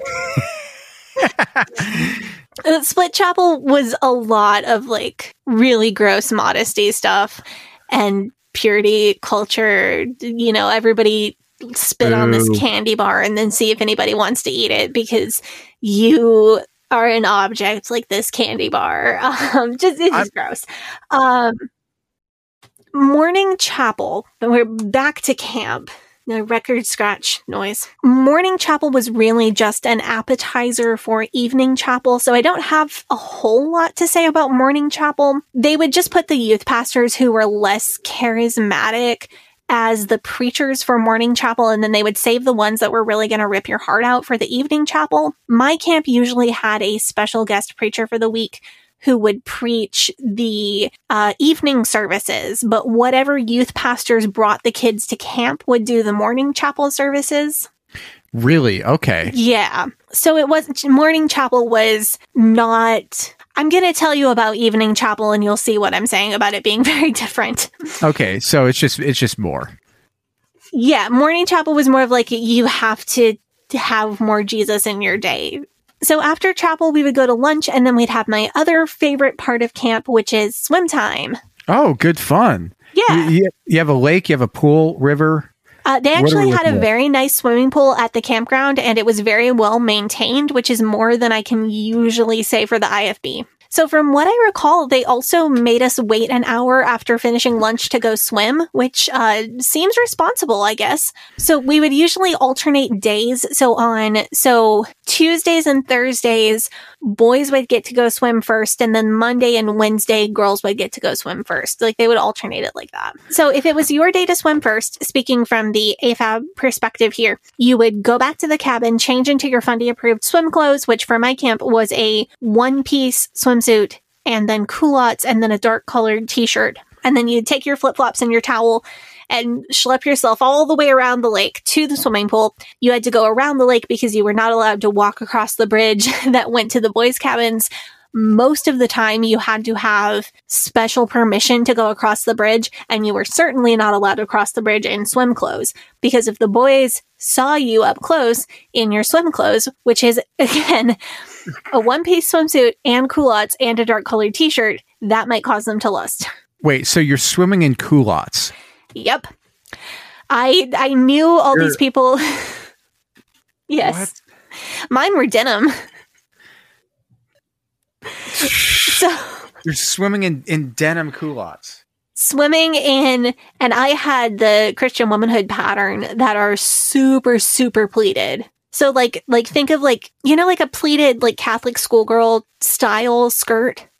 Split chapel was a lot of like really gross modesty stuff and purity culture. You know, everybody spit on this candy bar and then see if anybody wants to eat it because you are an object like this candy bar. It's just gross. Morning chapel. We're back to camp. The record scratch noise. Morning chapel was really just an appetizer for evening chapel, so I don't have a whole lot to say about morning chapel. They would just put the youth pastors who were less charismatic as the preachers for morning chapel, and then they would save the ones that were really going to rip your heart out for the evening chapel. My camp usually had a special guest preacher for the week who would preach the evening services, but whatever youth pastors brought the kids to camp would do the morning chapel services. Really? Okay. Yeah. So it was, morning chapel was not, I'm going to tell you about evening chapel and you'll see what I'm saying about it being very different. Okay. So it's just more. Yeah. Morning chapel was more of like, you have to have more Jesus in your day. So after chapel, we would go to lunch, and then we'd have my other favorite part of camp, which is swim time. Oh, good fun. Yeah. You have a lake, you have a pool, river? They actually had a very nice swimming pool at the campground, and it was very well maintained, which is more than I can usually say for the IFB. So from what I recall, they also made us wait an hour after finishing lunch to go swim, which seems responsible, I guess. So we would usually alternate days. So Tuesdays and Thursdays, boys would get to go swim first, and then Monday and Wednesday, girls would get to go swim first. Like they would alternate it like that. So if it was your day to swim first, speaking from the AFAB perspective here, you would go back to the cabin, change into your Fundy approved swim clothes, which for my camp was a one-piece swimsuit and then culottes and then a dark colored t-shirt. And then you'd take your flip-flops and your towel and schlep yourself all the way around the lake to the swimming pool. You had to go around the lake because you were not allowed to walk across the bridge that went to the boys' cabins. Most of the time, you had to have special permission to go across the bridge, and you were certainly not allowed to cross the bridge in swim clothes, because if the boys saw you up close in your swim clothes, which is, again, a one-piece swimsuit and culottes and a dark-colored t-shirt, that might cause them to lust. Wait, so you're swimming in culottes? Yep. I knew all these people. Yes. What? Mine were denim. So you're swimming in denim culottes. Swimming in, and I had the Christian womanhood pattern that are super, super pleated. So like think of like, you know, like a pleated like Catholic schoolgirl style skirt.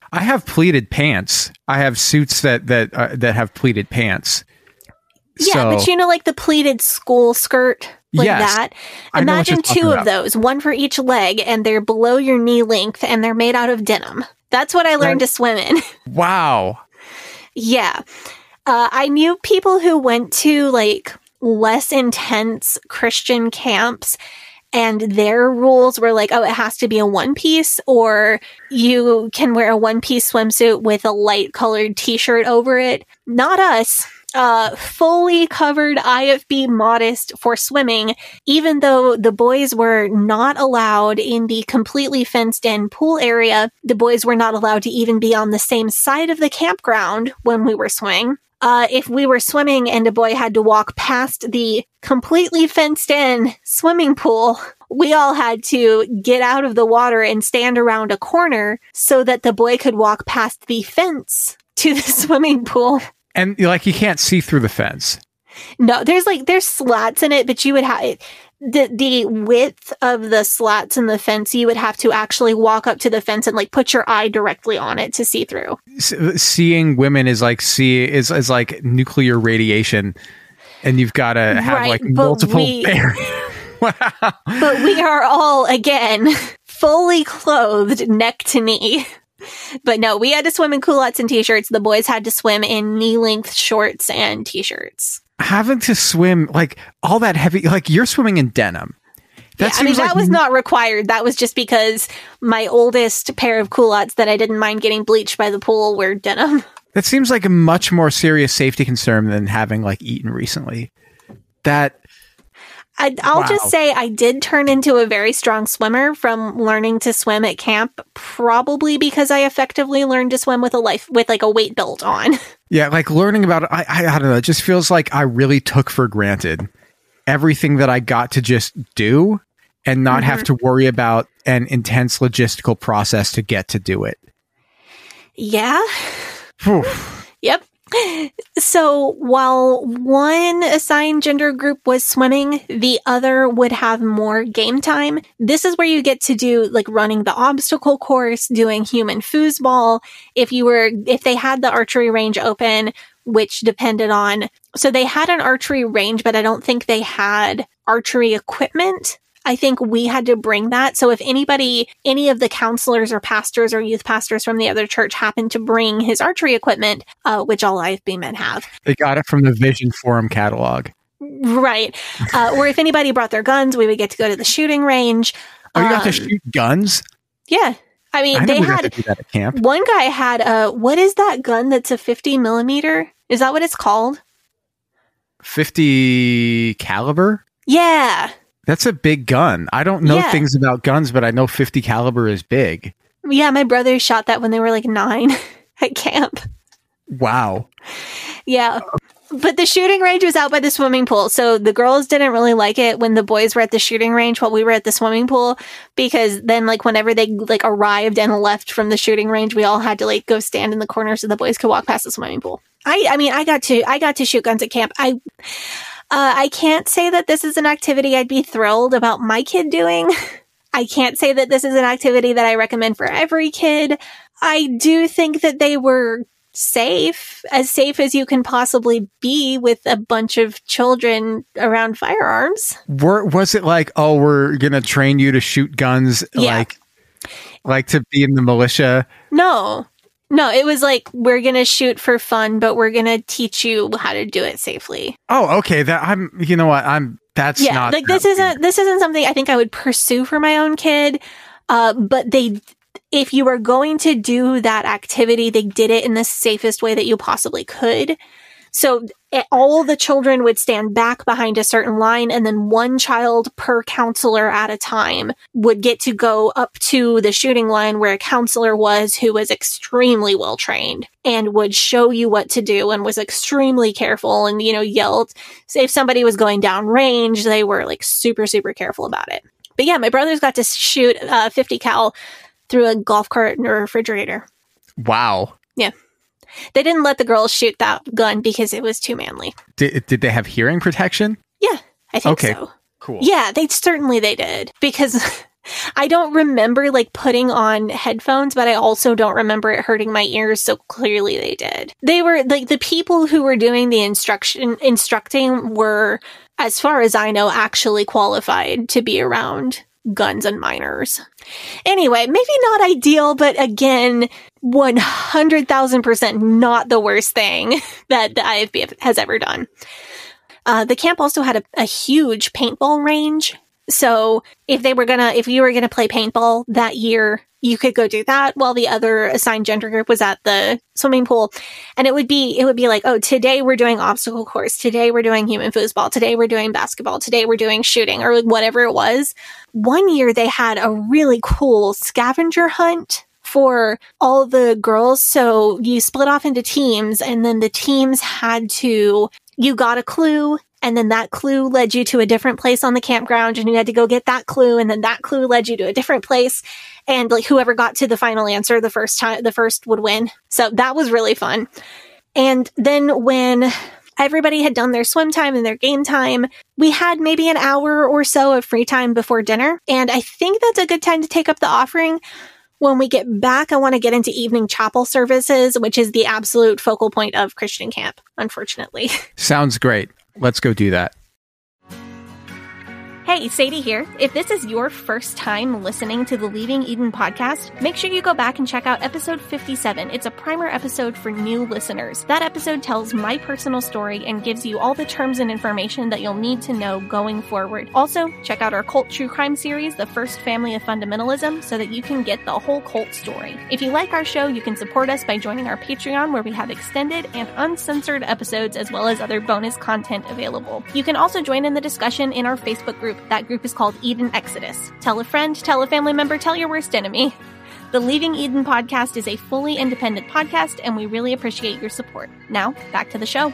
I have pleated pants. I have suits that have pleated pants. Yeah, but like the pleated school skirt, like Yes, that. I know what Imagine you're talking 2 of about. those, one for each leg, and they're below your knee length, and they're made out of denim. That's what I learned to swim in. Wow. Yeah. I knew people who went to like less intense Christian camps, and their rules were like, oh, it has to be a one-piece, or you can wear a one-piece swimsuit with a light colored t-shirt over it. Not us. Fully covered IFB modest for swimming, even though the boys were not allowed in the completely fenced in pool area. The boys were not allowed to even be on the same side of the campground when we were swimming. If we were swimming and a boy had to walk past the completely fenced in swimming pool, we all had to get out of the water and stand around a corner so that the boy could walk past the fence to the swimming pool. And like you can't see through the fence. No, there's slats in it, but you would have the width of the slats in the fence. You would have to actually walk up to the fence and like put your eye directly on it to see through. Seeing women is like is like nuclear radiation, and you've got to have Right, like but multiple Wow. But we are all again fully clothed neck to knee. But no, we had to swim in culottes and t-shirts. The boys had to swim in knee-length shorts and t-shirts. Having to swim like all that heavy, like you're swimming in denim. That was not required. That was just because my oldest pair of culottes that I didn't mind getting bleached by the pool were denim. That seems like a much more serious safety concern than having like eaten recently. I'll just say I did turn into a very strong swimmer from learning to swim at camp, probably because I effectively learned to swim with a weight belt on. Yeah, like learning about it, I don't know, it just feels like I really took for granted everything that I got to just do and not have to worry about an intense logistical process to get to do it. Yeah. Whew. Yep. So while one assigned gender group was swimming, the other would have more game time. This is where you get to do like running the obstacle course, doing human foosball. If they had the archery range open, which depended on, so they had an archery range, but I don't think they had archery equipment. I think we had to bring that. So if any of the counselors or pastors or youth pastors from the other church happened to bring his archery equipment, which all IFB men have. They got it from the Vision Forum catalog. Right. Or if anybody brought their guns, we would get to go to the shooting range. Oh, you got to shoot guns? Yeah. I mean, they got to do that at camp. One guy had what is that gun that's a 50 millimeter? Is that what it's called? 50 caliber? Yeah. That's a big gun. I don't know things about guns, but I know 50 caliber is big. Yeah, my brother shot that when they were like 9 at camp. Wow. Yeah. But the shooting range was out by the swimming pool. So the girls didn't really like it when the boys were at the shooting range while we were at the swimming pool, because then like whenever they like arrived and left from the shooting range, we all had to like go stand in the corner so the boys could walk past the swimming pool. I got to shoot guns at camp. I can't say that this is an activity I'd be thrilled about my kid doing. I can't say that this is an activity that I recommend for every kid. I do think that they were safe as you can possibly be with a bunch of children around firearms. Was it like, oh, we're going to train you to shoot guns, like to be in the militia? No, it was like, we're going to shoot for fun, but we're going to teach you how to do it safely. Oh, okay. This isn't something I think I would pursue for my own kid. But if you were going to do that activity, they did it in the safest way that you possibly could. So all the children would stand back behind a certain line, and then one child per counselor at a time would get to go up to the shooting line where a counselor was, who was extremely well trained and would show you what to do and was extremely careful and, yelled. So if somebody was going down range, they were like super, super careful about it. But yeah, my brothers got to shoot 50 cal through a golf cart or refrigerator. Wow. Yeah. They didn't let the girls shoot that gun because it was too manly. Did they have hearing protection? Yeah, I think so. Cool. Yeah, they did. Because I don't remember like putting on headphones, but I also don't remember it hurting my ears. So clearly they did. They were like the people who were doing the instructing were, as far as I know, actually qualified to be around guns and minors. Anyway, maybe not ideal, but again, 100,000% not the worst thing that the IFB has ever done. The camp also had a huge paintball range. So if you were gonna play paintball that year, you could go do that while the other assigned gender group was at the swimming pool. And it would be like, oh, today we're doing obstacle course. Today we're doing human foosball. Today we're doing basketball. Today we're doing shooting, or whatever it was. One year they had a really cool scavenger hunt for all the girls. So you split off into teams, and then the teams you got a clue, and then that clue led you to a different place on the campground, and you had to go get that clue, and then that clue led you to a different place. And like whoever got to the final answer the first would win. So that was really fun. And then when everybody had done their swim time and their game time, we had maybe an hour or so of free time before dinner. And I think that's a good time to take up the offering. When we get back, I want to get into evening chapel services, which is the absolute focal point of Christian camp, unfortunately. Sounds great. Let's go do that. Hey, Sadie here. If this is your first time listening to the Leaving Eden podcast, make sure you go back and check out episode 57. It's a primer episode for new listeners. That episode tells my personal story and gives you all the terms and information that you'll need to know going forward. Also, check out our cult true crime series, The First Family of Fundamentalism, so that you can get the whole cult story. If you like our show, you can support us by joining our Patreon, where we have extended and uncensored episodes as well as other bonus content available. You can also join in the discussion in our Facebook group. That group is called Eden Exodus. Tell a friend, tell a family member, tell your worst enemy. The Leaving Eden podcast is a fully independent podcast, and we really appreciate your support. Now, back to the show.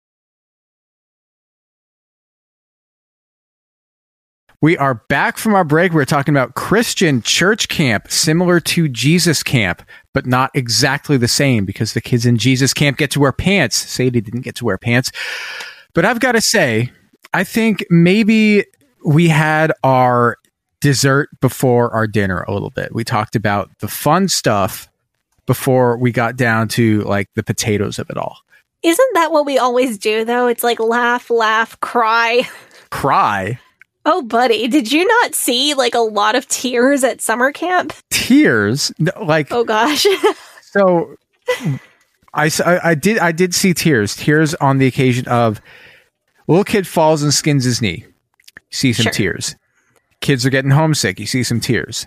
We are back from our break. We're talking about Christian church camp, similar to Jesus camp, but not exactly the same, because the kids in Jesus camp get to wear pants. Sadie didn't get to wear pants. But I've got to say, I think maybe we had our dessert before our dinner a little bit. We talked about the fun stuff before we got down to like the potatoes of it all. Isn't that what we always do, though? It's like laugh, cry. Cry? Oh, buddy, did you not see like a lot of tears at summer camp? Tears? No, like, oh gosh. So I did see tears on the occasion of a little kid falls and skins his knee. See some tears. Kids are getting homesick. You see some tears.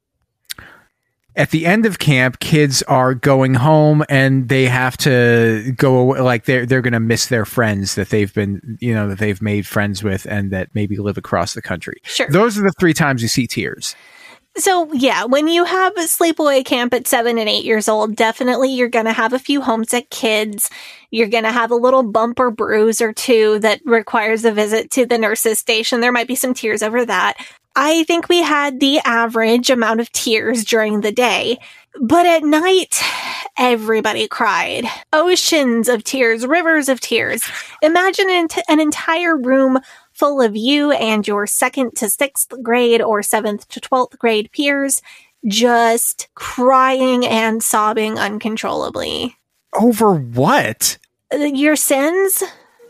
At the end of camp, kids are going home and they have to go away. Like they're going to miss their friends that they've been, that they've made friends with and that maybe live across the country. Sure. Those are the 3 times you see tears. So yeah, when you have a sleepaway camp at 7 and 8 years old, definitely you're going to have a few homesick kids. You're going to have a little bump or bruise or two that requires a visit to the nurse's station. There might be some tears over that. I think we had the average amount of tears during the day, but at night, everybody cried. Oceans of tears, rivers of tears. Imagine an entire room full of you and your 2nd to 6th grade or 7th to 12th grade peers just crying and sobbing uncontrollably. Over what? Your sins?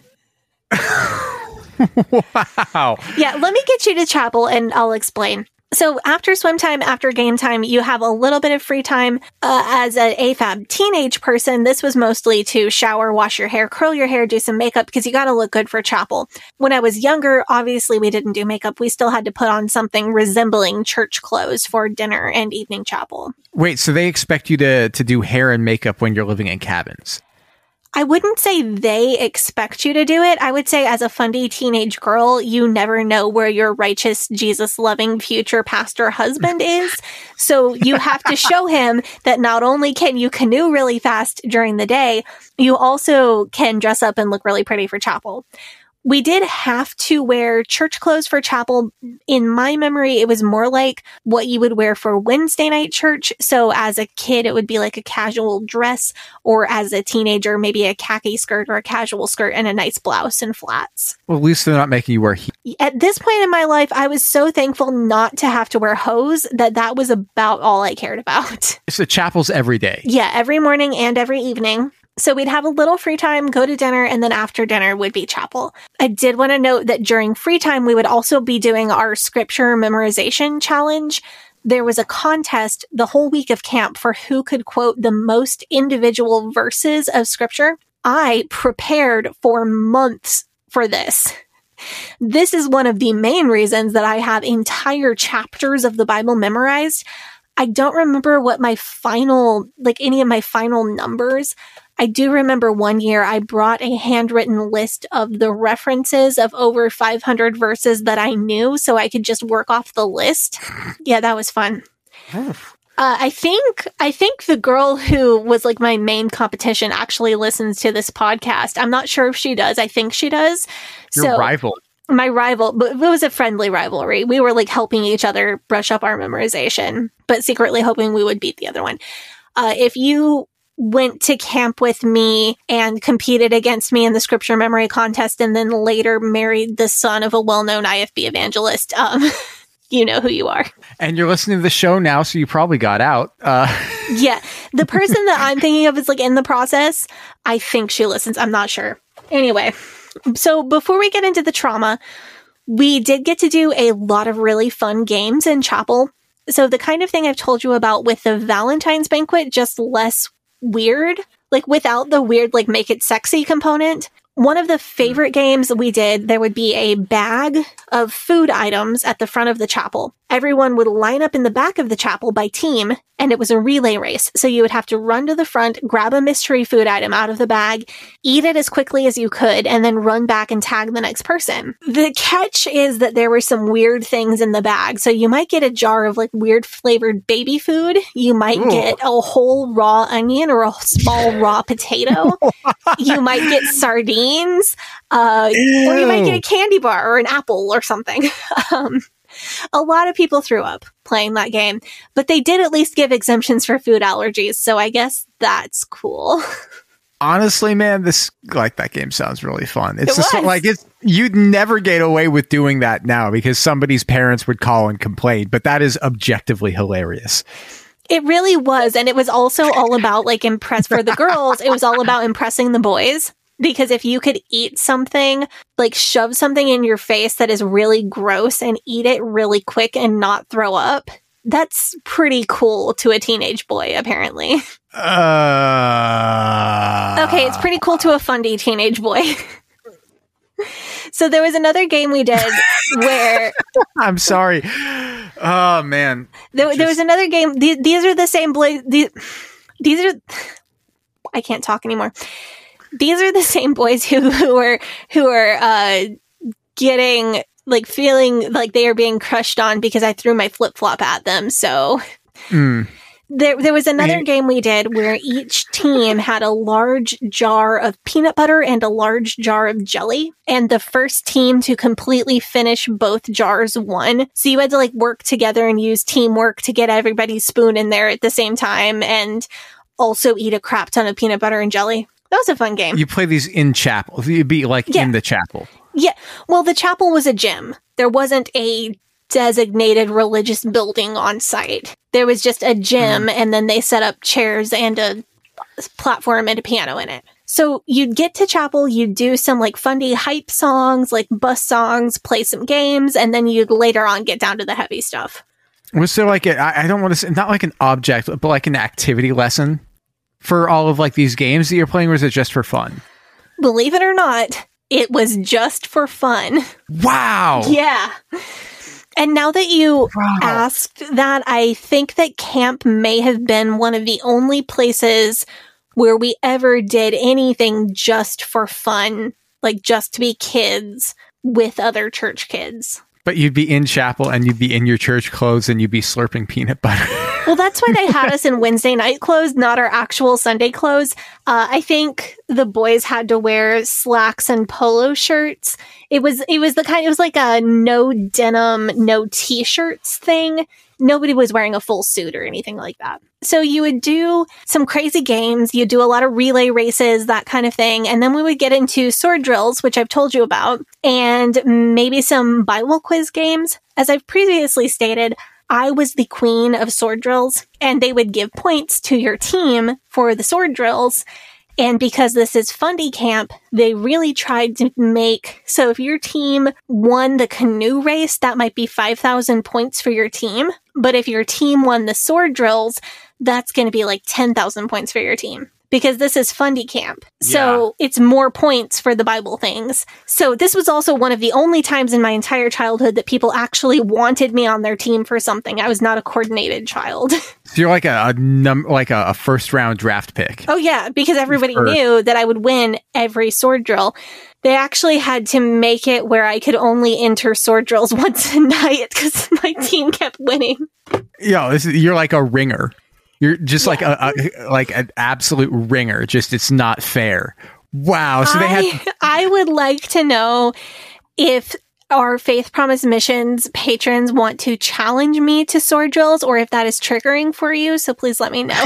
Wow. Yeah, let me get you to chapel and I'll explain. So after swim time, after game time, you have a little bit of free time. As an AFAB teenage person, this was mostly to shower, wash your hair, curl your hair, do some makeup, because you got to look good for chapel. When I was younger, obviously we didn't do makeup. We still had to put on something resembling church clothes for dinner and evening chapel. Wait, so they expect you to do hair and makeup when you're living in cabins? I wouldn't say they expect you to do it. I would say as a fundy teenage girl, you never know where your righteous, Jesus-loving future pastor husband is. So you have to show him that not only can you canoe really fast during the day, you also can dress up and look really pretty for chapel. We did have to wear church clothes for chapel. In my memory, it was more like what you would wear for Wednesday night church. So as a kid, it would be like a casual dress, or as a teenager, maybe a khaki skirt or a casual skirt and a nice blouse and flats. Well, at least they're not making you wear heat. At this point in my life, I was so thankful not to have to wear hose that was about all I cared about. So chapel's every day. Yeah, every morning and every evening. So we'd have a little free time, go to dinner, and then after dinner would be chapel. I did want to note that during free time, we would also be doing our scripture memorization challenge. There was a contest the whole week of camp for who could quote the most individual verses of scripture. I prepared for months for this. This is one of the main reasons that I have entire chapters of the Bible memorized. I don't remember what my final, any of my final numbers. I do remember one year I brought a handwritten list of the references of over 500 verses that I knew so I could just work off the list. Yeah, that was fun. I think the girl who was like my main competition actually listens to this podcast. I'm not sure if she does. I think she does. Your rival. My rival, but it was a friendly rivalry. We were like helping each other brush up our memorization, but secretly hoping we would beat the other one. If you went to camp with me and competed against me in the scripture memory contest and then later married the son of a well-known IFB evangelist, you know who you are. And you're listening to the show now, so you probably got out. Yeah. The person that I'm thinking of is like in the process. I think she listens. I'm not sure. Anyway, so before we get into the trauma, we did get to do a lot of really fun games in chapel. So the kind of thing I've told you about with the Valentine's banquet, just less weird, like without the weird, like make it sexy component. One of the favorite games we did, there would be a bag of food items at the front of the chapel. Everyone would line up in the back of the chapel by team, and it was a relay race. So you would have to run to the front, grab a mystery food item out of the bag, eat it as quickly as you could, and then run back and tag the next person. The catch is that there were some weird things in the bag. So you might get a jar of like weird flavored baby food. You might get a whole raw onion or a small raw potato. You might get sardines, or you might get a candy bar or an apple or something. A lot of people threw up playing that game, but they did at least give exemptions for food allergies, so I guess that's cool. Honestly, man, that game sounds really fun. It's just like you'd never get away with doing that now because somebody's parents would call and complain, but that is objectively hilarious. It really was, and it was also all about like for the girls, it was all about impressing the boys. Because if you could eat something, like shove something in your face that is really gross and eat it really quick and not throw up, that's pretty cool to a teenage boy, apparently. Okay, it's pretty cool to a fundy teenage boy. So there was another game we did where... I'm sorry. Oh, man. There was another game. These are the same boys. These are... I can't talk anymore. These are the same boys who are getting like feeling like they are being crushed on because I threw my flip-flop at them. So there was another game we did where each team had a large jar of peanut butter and a large jar of jelly. And the first team to completely finish both jars won. So you had to like work together and use teamwork to get everybody's spoon in there at the same time and also eat a crap ton of peanut butter and jelly. That was a fun game. You play these in chapel. You'd be like in the chapel. Yeah. Well, the chapel was a gym. There wasn't a designated religious building on site. There was just a gym, and then they set up chairs and a platform and a piano in it. So you'd get to chapel, you'd do some like fundy hype songs, like bus songs, play some games, and then you'd later on get down to the heavy stuff. Was there like I don't want to say, not like an object, but like an activity lesson for all of like these games that you're playing, or is it just for fun? Believe it or not, it was just for fun. Wow. Yeah. And now that you asked that, I think that camp may have been one of the only places where we ever did anything just for fun, like just to be kids with other church kids. But you'd be in chapel and you'd be in your church clothes and you'd be slurping peanut butter. Well, that's why they had us in Wednesday night clothes, not our actual Sunday clothes. I think the boys had to wear slacks and polo shirts. It was like a no denim, no t-shirts thing. Nobody was wearing a full suit or anything like that. So you would do some crazy games. You'd do a lot of relay races, that kind of thing. And then we would get into sword drills, which I've told you about, and maybe some Bible quiz games. As I've previously stated, I was the queen of sword drills, and they would give points to your team for the sword drills. And because this is Fundy Camp, they really tried to make, so if your team won the canoe race, that might be 5,000 points for your team. But if your team won the sword drills, that's going to be like 10,000 points for your team. Because this is Fundy Camp. So it's more points for the Bible things. So this was also one of the only times in my entire childhood that people actually wanted me on their team for something. I was not a coordinated child. So you're like a first round draft pick. Oh yeah, because everybody knew that I would win every sword drill. They actually had to make it where I could only enter sword drills once a night because my team kept winning. You're like a ringer. You're just like an absolute ringer. Just it's not fair. Wow. So I would like to know if our Faith Promise Missions patrons want to challenge me to sword drills, or if that is triggering for you. So please let me know.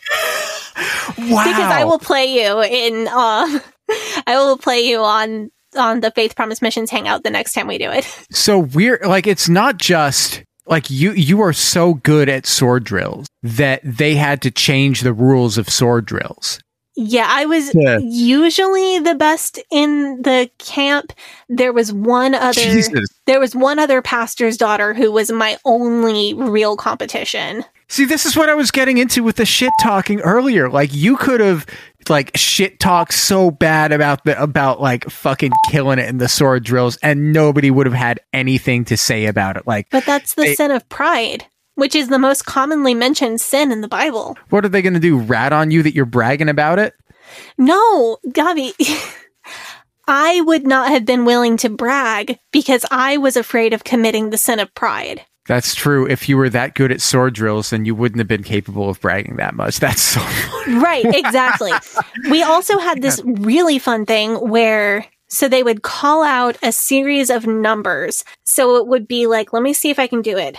Wow. Because I will play you in. I will play you on the Faith Promise Missions hangout the next time we do it. So we're like, it's not just. Like you are so good at sword drills that they had to change the rules of sword drills. Yeah, I was usually the best in the camp. There was one other pastor's daughter who was my only real competition. See, this is what I was getting into with the shit talking earlier. Like you could have like shit talked so bad about like fucking killing it in the sword drills, and nobody would have had anything to say about it. Like, but that's the sin of pride, which is the most commonly mentioned sin in the Bible. What are they going to do? Rat on you that you're bragging about it? No, Gabi. I would not have been willing to brag because I was afraid of committing the sin of pride. That's true. If you were that good at sword drills, then you wouldn't have been capable of bragging that much. That's so funny. Right, exactly. We also had this really fun thing where, so they would call out a series of numbers. So it would be like, let me see if I can do it.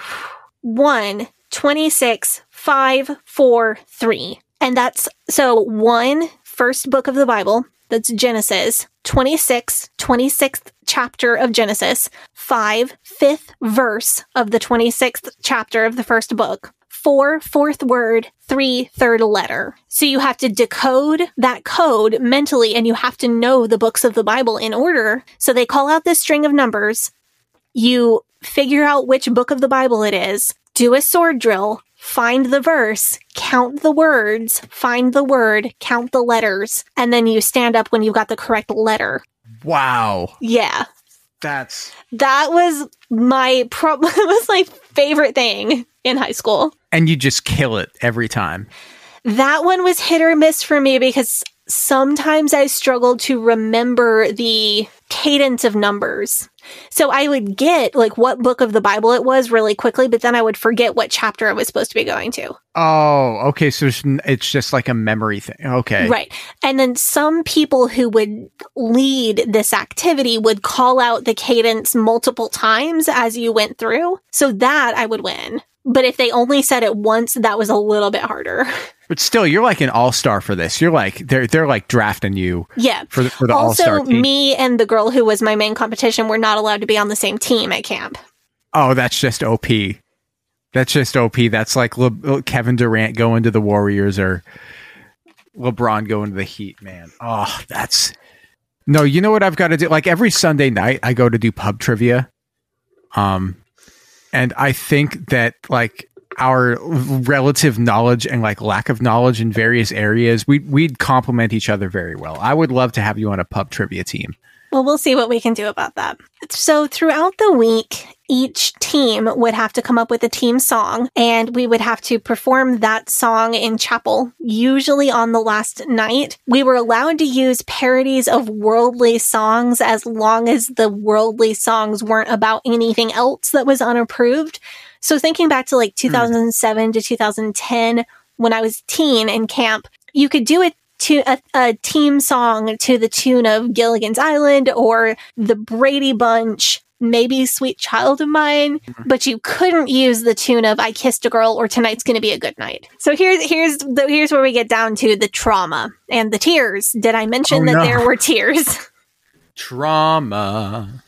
1, 26, 5, 4, 3. And that's, so 1, first book of the Bible. That's Genesis. 26, 26th chapter of Genesis. 5, 5th verse of the 26th chapter of the first book. 4, fourth word. 3, third letter. So you have to decode that code mentally, and you have to know the books of the Bible in order. So they call out this string of numbers. You figure out which book of the Bible it is. Do a sword drill. Find the verse, count the words, find the word, count the letters, and then you stand up when you got the correct letter. Wow. Yeah. That was my was my favorite thing in high school. And you just kill it every time. That one was hit or miss for me because sometimes I struggled to remember the cadence of numbers. So I would get like what book of the Bible it was really quickly, but then I would forget what chapter I was supposed to be going to. Oh, okay. So it's just like a memory thing. Okay. Right. And then some people who would lead this activity would call out the cadence multiple times as you went through. So that I would win. But if they only said it once, that was a little bit harder. But still, you're like an all-star for this. You're like, they're like drafting you. Yeah. For the all-star team. Also, me and the girl who was my main competition were not allowed to be on the same team at camp. Oh, that's just OP. That's just OP. That's like Kevin Durant going to the Warriors or LeBron going to the Heat, man. Oh, that's... No, you know what I've got to do? Like every Sunday night, I go to do pub trivia. And I think that like our relative knowledge and like lack of knowledge in various areas, we'd complement each other very well. I would love to have you on a pub trivia team. Well, we'll see what we can do about that. So throughout the week, each team would have to come up with a team song, and we would have to perform that song in chapel, usually on the last night. We were allowed to use parodies of worldly songs as long as the worldly songs weren't about anything else that was unapproved. So thinking back to like 2007 to 2010, when I was teen in camp, you could do it to a team song to the tune of Gilligan's Island or the Brady Bunch, maybe Sweet Child of Mine, but you couldn't use the tune of I Kissed a Girl or Tonight's Gonna Be a Good Night. So here's where we get down to the trauma and the tears. Did I mention that there were tears? Trauma.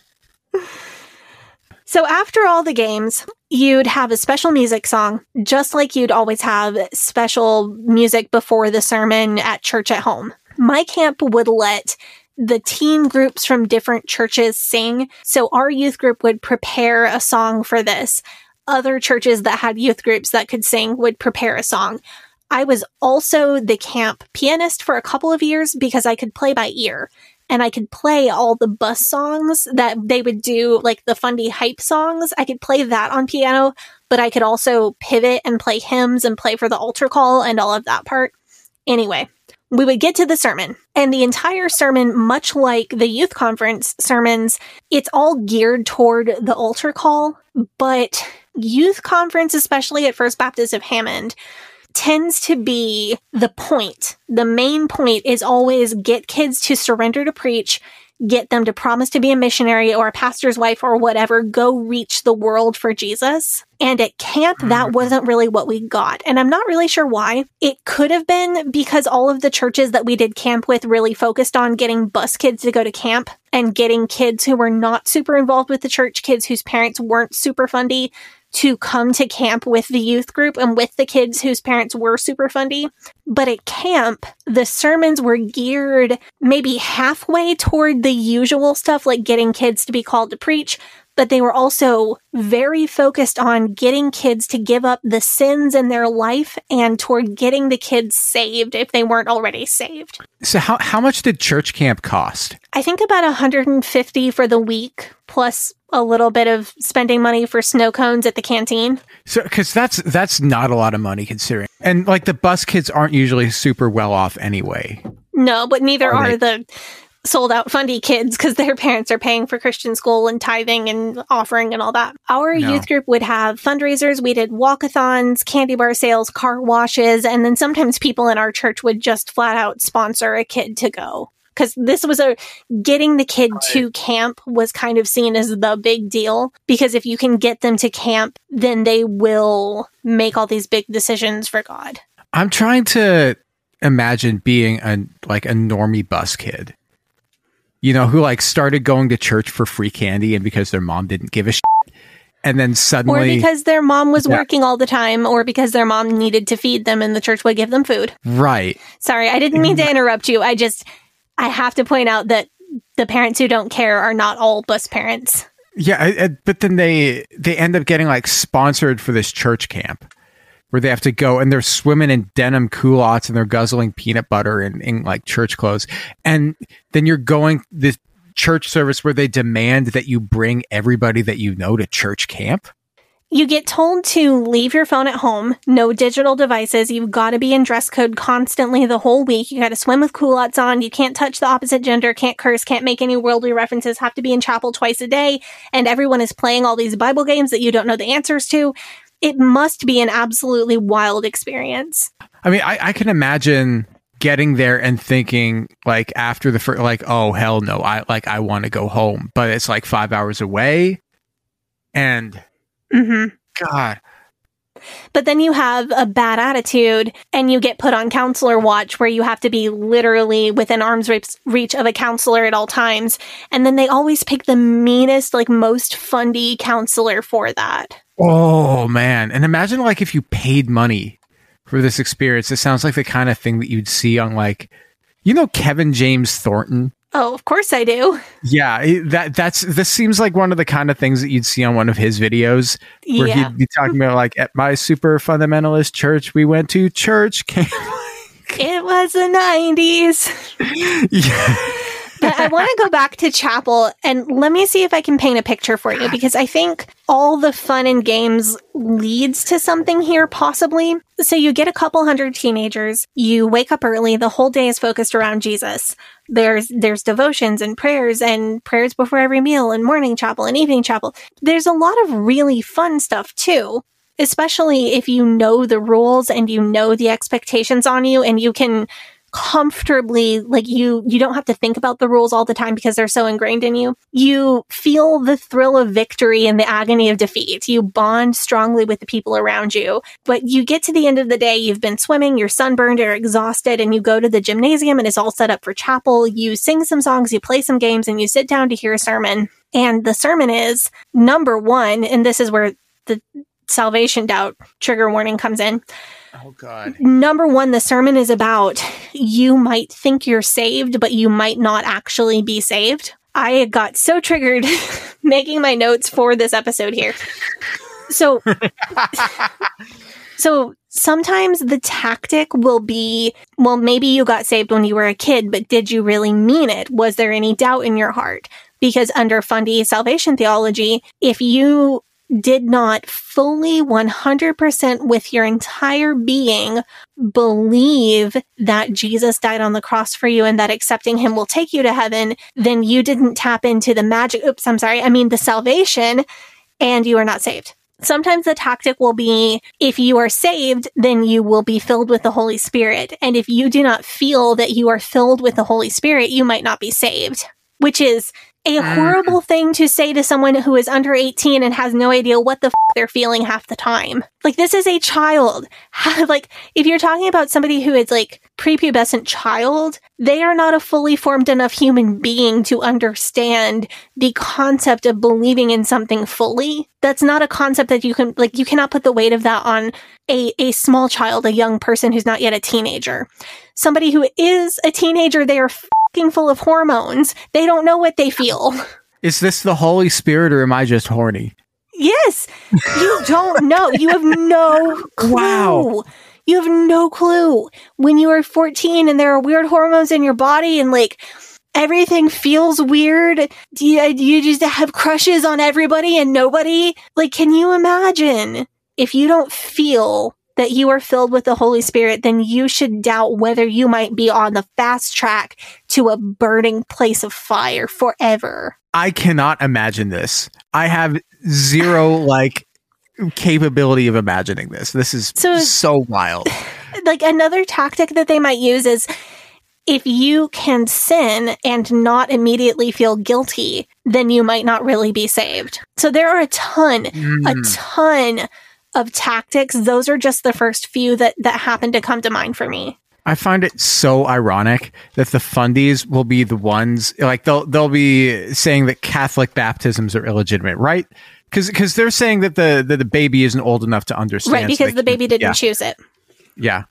So after all the games, you'd have a special music song, just like you'd always have special music before the sermon at church at home. My camp would let the teen groups from different churches sing. So our youth group would prepare a song for this. Other churches that had youth groups that could sing would prepare a song. I was also the camp pianist for a couple of years because I could play by ear. And I could play all the bus songs that they would do, like the Fundy hype songs. I could play that on piano, but I could also pivot and play hymns and play for the altar call and all of that part. Anyway, we would get to the sermon, and the entire sermon, much like the youth conference sermons, it's all geared toward the altar call, but youth conference, especially at First Baptist of Hammond, tends to be the point. The main point is always get kids to surrender to preach, get them to promise to be a missionary or a pastor's wife or whatever, go reach the world for Jesus. And at camp, that wasn't really what we got. And I'm not really sure why. It could have been because all of the churches that we did camp with really focused on getting bus kids to go to camp and getting kids who were not super involved with the church, kids whose parents weren't super fundy, to come to camp with the youth group and with the kids whose parents were super fundy. But at camp, the sermons were geared maybe halfway toward the usual stuff, like getting kids to be called to preach, but they were also very focused on getting kids to give up the sins in their life and toward getting the kids saved if they weren't already saved. So how much did church camp cost? I think about $150 for the week, plus a little bit of spending money for snow cones at the canteen. So, because that's not a lot of money considering, and like the bus kids aren't usually super well off anyway. No, but neither are the sold out fundy kids because their parents are paying for Christian school and tithing and offering and all that. Our youth group would have fundraisers. We did walkathons, candy bar sales, car washes, and then sometimes people in our church would just flat out sponsor a kid to go. Because this was getting the kid to camp was kind of seen as the big deal. Because if you can get them to camp, then they will make all these big decisions for God. I'm trying to imagine being a normie bus kid, who like started going to church for free candy and because their mom didn't give a shit. And then suddenly... Or because their mom was working all the time, or because their mom needed to feed them and the church would give them food. Right. Sorry, I didn't mean to interrupt you. I have to point out that the parents who don't care are not all bus parents. Yeah, but then they end up getting like sponsored for this church camp where they have to go and they're swimming in denim culottes and they're guzzling peanut butter in like church clothes. And then you're going this church service where they demand that you bring everybody that you know to church camp. You get told to leave your phone at home, no digital devices. You've got to be in dress code constantly the whole week. You got to swim with culottes on. You can't touch the opposite gender, can't curse, can't make any worldly references, have to be in chapel twice a day. And everyone is playing all these Bible games that you don't know the answers to. It must be an absolutely wild experience. I mean, I can imagine getting there and thinking like after the first, like, oh, hell no, I want to go home, but it's like 5 hours away. And God. But then you have a bad attitude and you get put on counselor watch where you have to be literally within arm's reach of a counselor at all times. And then they always pick the meanest, like most fundy counselor for that. Oh, man. And imagine like if you paid money for this experience. It sounds like the kind of thing that you'd see on like, Kevin James Thornton. Oh, of course I do. Yeah, this seems like one of the kind of things that you'd see on one of his videos where he'd be talking about like, at my super fundamentalist church, we went to church camp. It was the 90s. Yeah. But I want to go back to chapel and let me see if I can paint a picture for you, because I think all the fun and games leads to something here, possibly. So you get a couple hundred teenagers, you wake up early, the whole day is focused around Jesus. There's devotions and prayers before every meal and morning chapel and evening chapel. There's a lot of really fun stuff too. especially if you know the rules and you know the expectations on you, and you can comfortably, like, you don't have to think about the rules all the time because they're so ingrained in you. You feel the thrill of victory and the agony of defeat. You bond strongly with the people around you. But you get to the end of the day, you've been swimming, you're sunburned, you're exhausted, and you go to the gymnasium and it's all set up for chapel. You sing some songs, you play some games, and you sit down to hear a sermon. And the sermon is, number one, and this is where the salvation doubt trigger warning comes in. Oh, God. Number one, the sermon is about you might think you're saved, but you might not actually be saved. I got so triggered making my notes for this episode here. So sometimes the tactic will be, well, maybe you got saved when you were a kid, but did you really mean it? Was there any doubt in your heart? Because under Fundy salvation theology, if you did not fully 100% with your entire being believe that Jesus died on the cross for you and that accepting him will take you to heaven, then you didn't tap into the salvation, and you are not saved. Sometimes the tactic will be, if you are saved, then you will be filled with the Holy Spirit. And if you do not feel that you are filled with the Holy Spirit, you might not be saved, which is a horrible thing to say to someone who is under 18 and has no idea what the they're feeling half the time. Like, this is a child. Like, if you're talking about somebody who is like prepubescent child, they are not a fully formed enough human being to understand the concept of believing in something fully. That's not a concept that you cannot put the weight of that on a small child, a young person who's not yet a teenager. Somebody who is a teenager, they are full of hormones. They don't know what they feel. Is this the Holy Spirit, or am I just horny? Yes. You don't know. You have no clue. Wow. You have no clue. When you are 14 and there are weird hormones in your body and like everything feels weird, do you just have crushes on everybody and nobody? Like, can you imagine if you don't feel that you are filled with the Holy Spirit, then you should doubt whether you might be on the fast track to a burning place of fire forever. I cannot imagine this. I have zero, capability of imagining this. This is so wild. Like, another tactic that they might use is, if you can sin and not immediately feel guilty, then you might not really be saved. So there are a ton of tactics. Those are just the first few that happen to come to mind for me. I find it so ironic that the Fundies will be the ones, like, they'll be saying that Catholic baptisms are illegitimate, right? Because they're saying that the baby isn't old enough to understand. Right, because the baby didn't choose it. Yeah.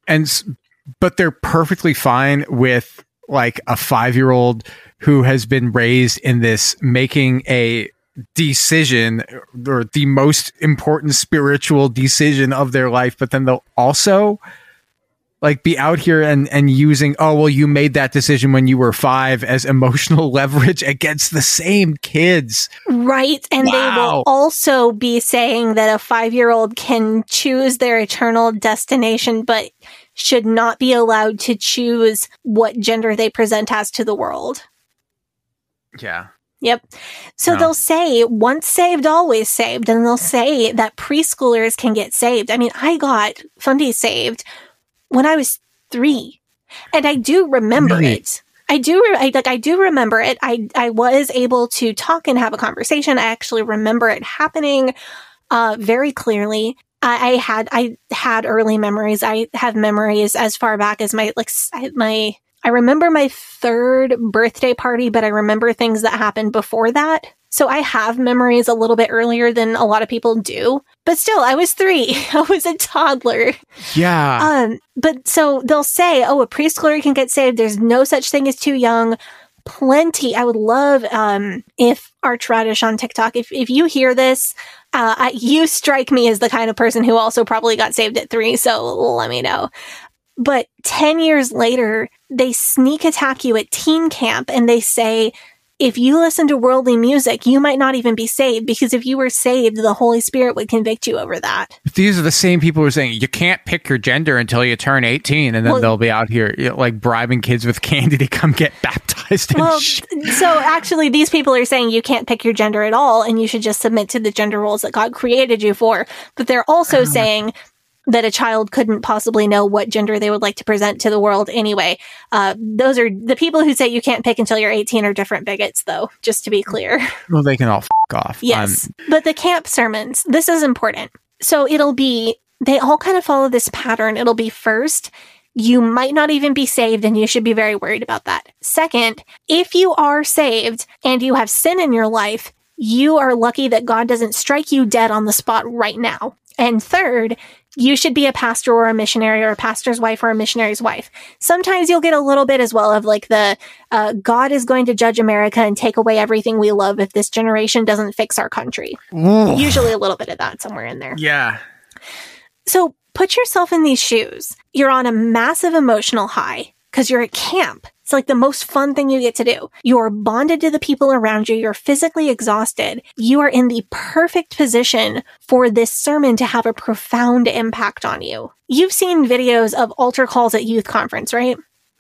But they're perfectly fine with, like, a 5-year-old who has been raised in this making a decision, or the most important spiritual decision of their life, but then they'll also be out here and using, oh, well, you made that decision when you were 5 as emotional leverage against the same kids. Right. And They will also be saying that a 5-year-old can choose their eternal destination, but should not be allowed to choose what gender they present as to the world. Yeah. Yep. So They'll say, once saved, always saved. And they'll say that preschoolers can get saved. I mean, I got Fundy saved when I was 3. And I do remember it. I do remember it. I was able to talk and have a conversation. I actually remember it happening very clearly. I had early memories. I have memories as far back as I remember my 3rd birthday party, but I remember things that happened before that. So I have memories a little bit earlier than a lot of people do. But still, I was 3. I was a toddler. Yeah. But so they'll say, oh, a preschooler can get saved. There's no such thing as too young. Plenty. I would love if Archradish on TikTok, if you hear this, you strike me as the kind of person who also probably got saved at 3. So let me know. But 10 years later, they sneak attack you at teen camp and they say, if you listen to worldly music, you might not even be saved, because if you were saved, the Holy Spirit would convict you over that. These are the same people who are saying you can't pick your gender until you turn 18, and then they'll be out here bribing kids with candy to come get baptized. sexualized and Well, so actually, these people are saying you can't pick your gender at all, and you should just submit to the gender roles that God created you for. But they're also saying that a child couldn't possibly know what gender they would like to present to the world anyway. Those are the people who say you can't pick until you're 18 are different bigots, though, just to be clear. Well, they can all off. Yes. But the camp sermons, this is important. So they all kind of follow this pattern. It'll be first, you might not even be saved, and you should be very worried about that. Second, if you are saved and you have sin in your life, you are lucky that God doesn't strike you dead on the spot right now. And third, you should be a pastor or a missionary or a pastor's wife or a missionary's wife. Sometimes you'll get a little bit as well of like the God is going to judge America and take away everything we love if this generation doesn't fix our country. Ooh. Usually a little bit of that somewhere in there. Yeah. So put yourself in these shoes. You're on a massive emotional high because you're at camp. It's like the most fun thing you get to do. You're bonded to the people around you. You're physically exhausted. You are in the perfect position for this sermon to have a profound impact on you. You've seen videos of altar calls at youth conference, right?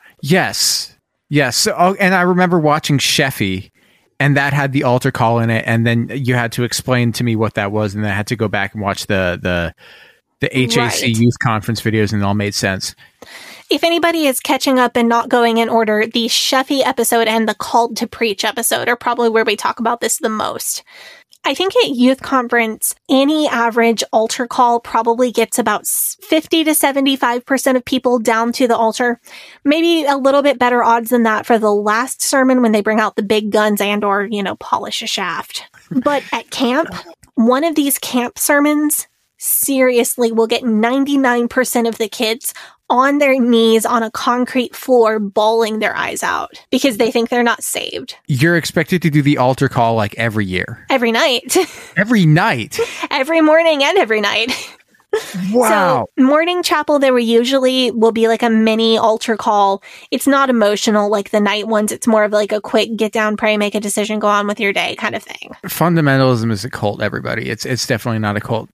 Yes. So, and I remember watching Sheffy, and that had the altar call in it, and then you had to explain to me what that was, and then I had to go back and watch the HAC Right. youth conference videos, and it all made sense. If anybody is catching up and not going in order, the Sheffy episode and the Called to Preach episode are probably where we talk about this the most. I think at youth conference, any average altar call probably gets about 50 to 75% of people down to the altar. Maybe a little bit better odds than that for the last sermon when they bring out the big guns and or, polish a shaft. But at camp, one of these camp sermons seriously will get 99% of the kids on their knees on a concrete floor bawling their eyes out because they think they're not saved. You're expected to do the altar call like every year. Every night. Every night. Every morning and every night. Wow. So morning chapel, there will be like a mini altar call. It's not emotional like the night ones. It's more of like a quick get down, pray, make a decision, go on with your day kind of thing. Fundamentalism is a cult, everybody. It's definitely not a cult.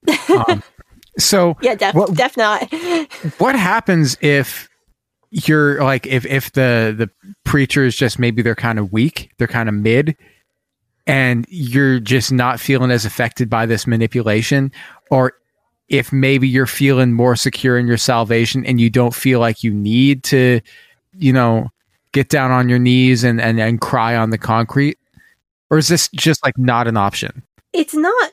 So Yeah, def not. what happens if you're like, if the preacher is just, maybe they're kind of weak, they're kind of mid, and you're just not feeling as affected by this manipulation, or if maybe you're feeling more secure in your salvation and you don't feel like you need to, get down on your knees and cry on the concrete? Or is this just like not an option? It's not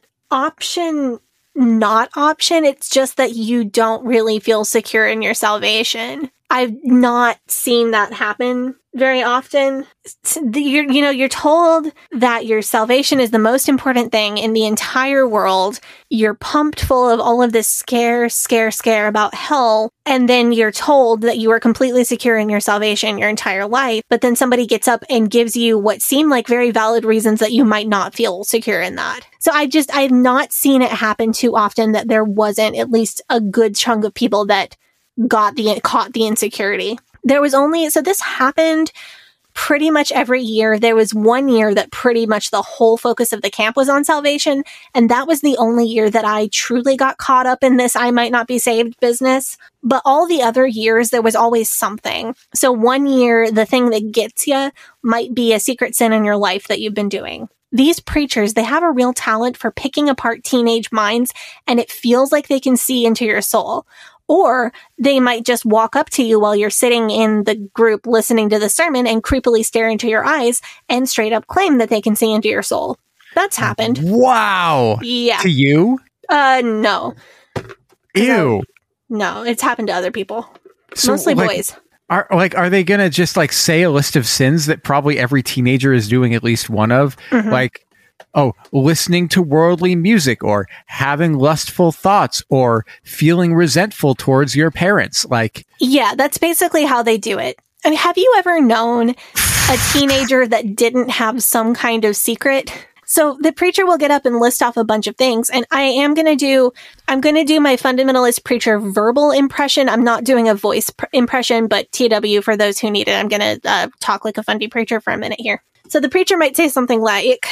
option. It's just that you don't really feel secure in your salvation. I've not seen that happen very often. You're told that your salvation is the most important thing in the entire world. You're pumped full of all of this scare about hell. And then you're told that you are completely secure in your salvation your entire life. But then somebody gets up and gives you what seem like very valid reasons that you might not feel secure in that. So I've not seen it happen too often that there wasn't at least a good chunk of people that caught the insecurity. This happened pretty much every year. There was one year that pretty much the whole focus of the camp was on salvation. And that was the only year that I truly got caught up in this I might not be saved business. But all the other years, there was always something. So one year, the thing that gets you might be a secret sin in your life that you've been doing. These preachers, they have a real talent for picking apart teenage minds, and it feels like they can see into your soul. Or they might just walk up to you while you're sitting in the group listening to the sermon and creepily stare into your eyes and straight up claim that they can see into your soul. That's happened. Wow. Yeah. To you? No. Ew. No, it's happened to other people. So, Mostly like, boys. Are they gonna just like say a list of sins that probably every teenager is doing at least one of? Mm-hmm. Like, listening to worldly music, or having lustful thoughts, or feeling resentful towards your parents. Like, Yeah, that's basically how they do it. I mean, have you ever known a teenager that didn't have some kind of secret? So the preacher will get up and list off a bunch of things, and I'm going to do my fundamentalist preacher verbal impression. I'm not doing a voice impression, but TW for those who need it. I'm going to talk like a fundy preacher for a minute here. So the preacher might say something like,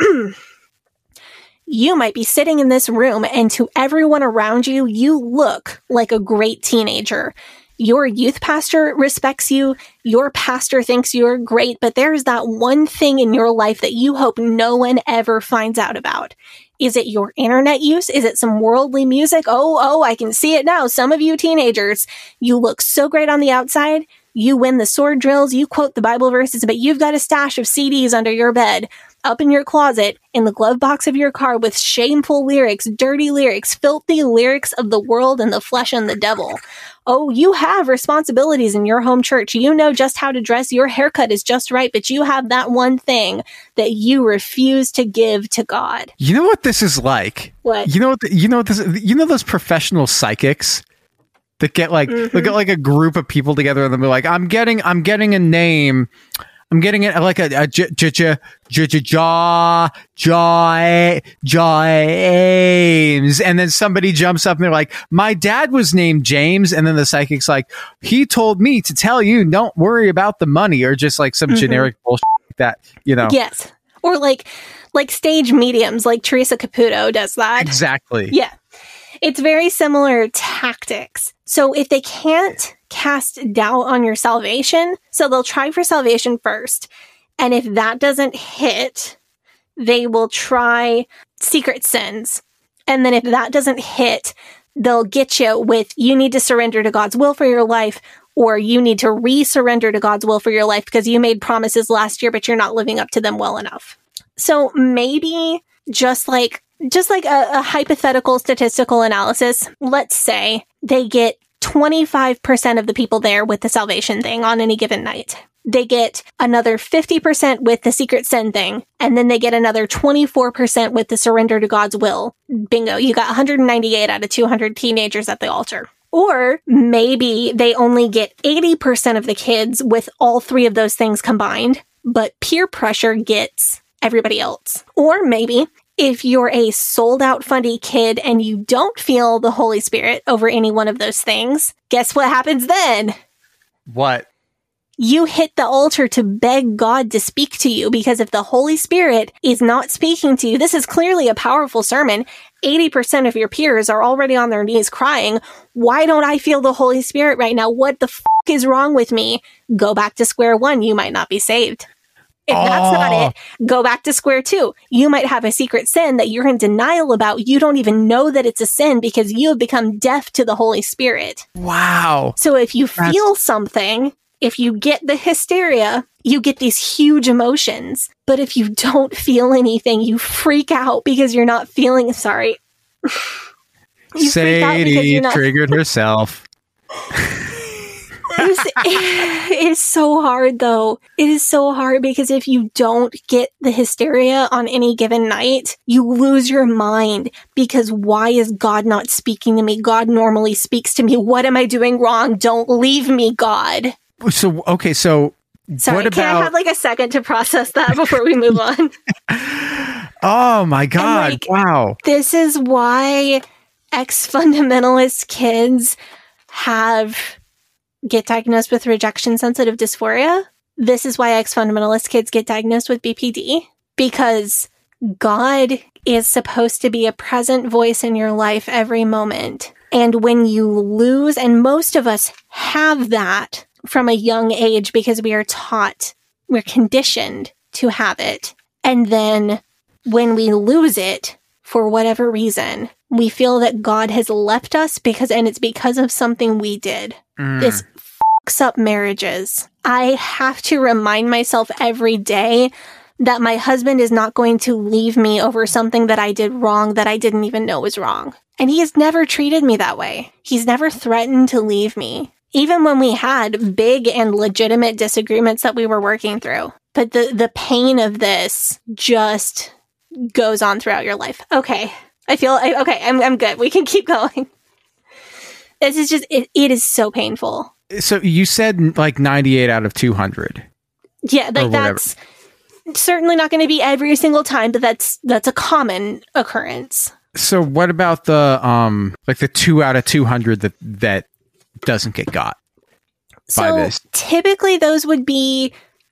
you might be sitting in this room, and to everyone around you, you look like a great teenager. Your youth pastor respects you. Your pastor thinks you're great, but there's that one thing in your life that you hope no one ever finds out about. Is it your internet use? Is it some worldly music? Oh, I can see it now. Some of you teenagers, you look so great on the outside. You win the sword drills. You quote the Bible verses, but you've got a stash of CDs under your bed, up in your closet, in the glove box of your car with shameful lyrics, dirty lyrics, filthy lyrics of the world and the flesh and the devil. Oh, you have responsibilities in your home church. You know just how to dress. Your haircut is just right, but you have that one thing that you refuse to give to God. You know what this is like? What? You know those professional psychics that get like they get like a group of people together and they're like, I'm getting a name. I'm getting it like a James, and then somebody jumps up and they're like, my dad was named James, and then the psychic's like, he told me to tell you, don't worry about the money, or just like some generic bullshit like that, you know? Yes, or like stage mediums, like Teresa Caputo does that. Exactly. Yeah, it's very similar tactics. So if they can't cast doubt on your salvation, so they'll try for salvation first. And if that doesn't hit, they will try secret sins. And then if that doesn't hit, they'll get you with, you need to surrender to God's will for your life, or you need to re-surrender to God's will for your life because you made promises last year, but you're not living up to them well enough. So maybe just like a hypothetical statistical analysis, let's say they get 25% of the people there with the salvation thing on any given night. They get another 50% with the secret sin thing, and then they get another 24% with the surrender to God's will. Bingo, you got 198 out of 200 teenagers at the altar. Or maybe they only get 80% of the kids with all three of those things combined, but peer pressure gets everybody else. Or maybe if you're a sold out fundy kid and you don't feel the Holy Spirit over any one of those things, guess what happens then? What? You hit the altar to beg God to speak to you, because if the Holy Spirit is not speaking to you, this is clearly a powerful sermon. 80% of your peers are already on their knees crying. Why don't I feel the Holy Spirit right now? What the is wrong with me? Go back to square one. You might not be saved. If that's not it, go back to square two. You might have a secret sin that you're in denial about. You don't even know that it's a sin because you have become deaf to the Holy Spirit. Wow. So if you feel something, if you get the hysteria, you get these huge emotions. But if you don't feel anything, you freak out because you're not feeling sorry. Sadie triggered herself. It is so hard, though. It is so hard because if you don't get the hysteria on any given night, you lose your mind because why is God not speaking to me? God normally speaks to me. What am I doing wrong? Don't leave me, God. So, okay, so sorry, what about... Can I have like a second to process that before we move on? Oh my God. Wow. This is why ex-fundamentalist kids get diagnosed with rejection sensitive dysphoria. This is why ex-fundamentalist kids get diagnosed with BPD, because God is supposed to be a present voice in your life every moment. And when you lose, and most of us have that from a young age because we are taught, we're conditioned to have it. And then when we lose it, for whatever reason, we feel that God has left us and it's because of something we did. This fucks up marriages. I have to remind myself every day that my husband is not going to leave me over something that I did wrong that I didn't even know was wrong. And he has never treated me that way. He's never threatened to leave me, even when we had big and legitimate disagreements that we were working through. But the pain of this just goes on throughout your life. Okay. I'm good. We can keep going. This is just, it is so painful. So you said like 98 out of 200. Yeah, like that's certainly not going to be every single time, but that's a common occurrence. So what about the like the 2 out of 200 that doesn't get got by this? Typically those would be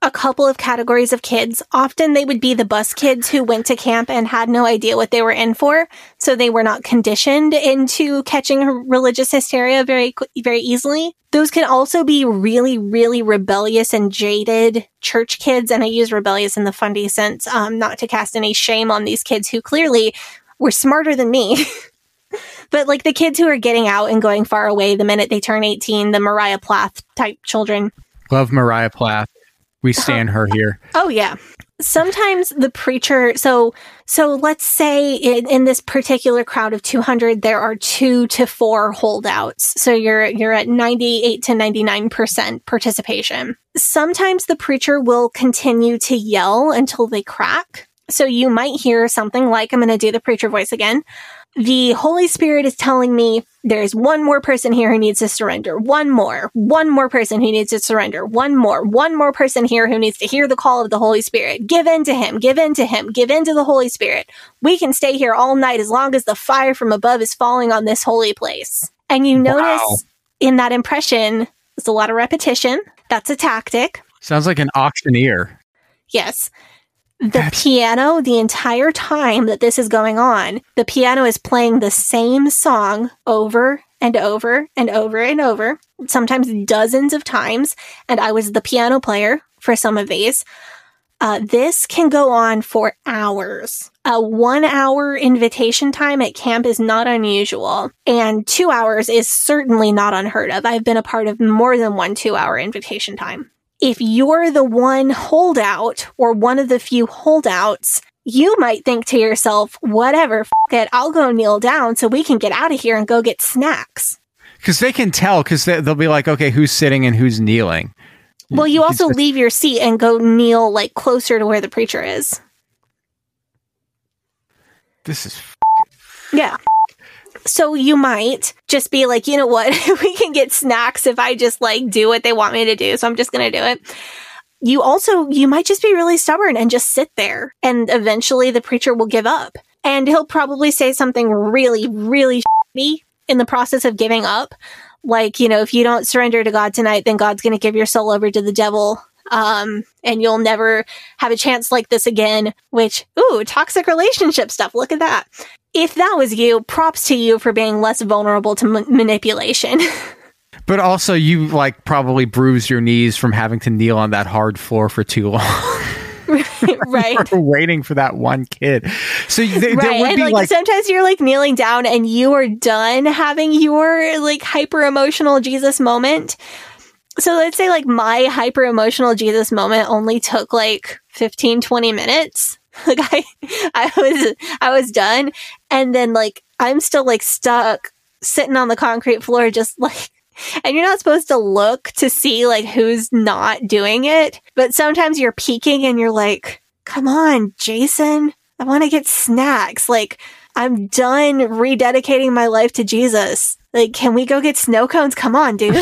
a couple of categories of kids. Often they would be the bus kids who went to camp and had no idea what they were in for, so they were not conditioned into catching religious hysteria very easily. Those can also be really, really rebellious and jaded church kids, and I use rebellious in the funny sense, not to cast any shame on these kids who clearly were smarter than me. But like the kids who are getting out and going far away the minute they turn 18, the Mariah Plath type children. Love Mariah Plath. We stand her here. Oh, yeah. Sometimes the preacher, so let's say in this particular crowd of 200, there are 2 to 4 holdouts. So you're at 98 to 99% participation. Sometimes the preacher will continue to yell until they crack. So you might hear something like, I'm going to do the preacher voice again. The Holy Spirit is telling me there's one more person here who needs to surrender. One more person who needs to surrender. One more person here who needs to hear the call of the Holy Spirit. Give in to him, give in to him, give in to the Holy Spirit. We can stay here all night as long as the fire from above is falling on this holy place. And you notice in that impression, there's a lot of repetition. That's a tactic. Sounds like an auctioneer. Yes. The piano, the entire time that this is going on, the piano is playing the same song over and over and over and over, sometimes dozens of times, and I was the piano player for some of these. This can go on for hours. A 1 hour invitation time at camp is not unusual, and 2 hours is certainly not unheard of. I've been a part of more than 1 2 hour invitation time. If you're the one holdout or one of the few holdouts, you might think to yourself, whatever, f it, I'll go kneel down so we can get out of here and go get snacks. Because they can tell, because they'll be like, okay, who's sitting and who's kneeling? Well, you also leave your seat and go kneel like closer to where the preacher is. This is yeah. So you might just be like, you know what, we can get snacks if I just like do what they want me to do. So I'm just going to do it. You might just be really stubborn and just sit there, and eventually the preacher will give up, and he'll probably say something really, really shitty in the process of giving up. Like, you know, if you don't surrender to God tonight, then God's going to give your soul over to the devil. And you'll never have a chance like this again, which, toxic relationship stuff. Look at that. If that was you, props to you for being less vulnerable to manipulation. But also, you like probably bruised your knees from having to kneel on that hard floor for too long. Right. For waiting for that one kid. So there would be like sometimes you're like kneeling down and you are done having your like hyper emotional Jesus moment. So let's say like my hyper emotional Jesus moment only took like 15-20 minutes. Like I was done, and then like I'm still like stuck sitting on the concrete floor, just like, and you're not supposed to look to see like who's not doing it, but sometimes you're peeking and you're like, come on, Jason, I want to get snacks. Like, I'm done rededicating my life to Jesus. Like, can we go get snow cones? Come on, dude.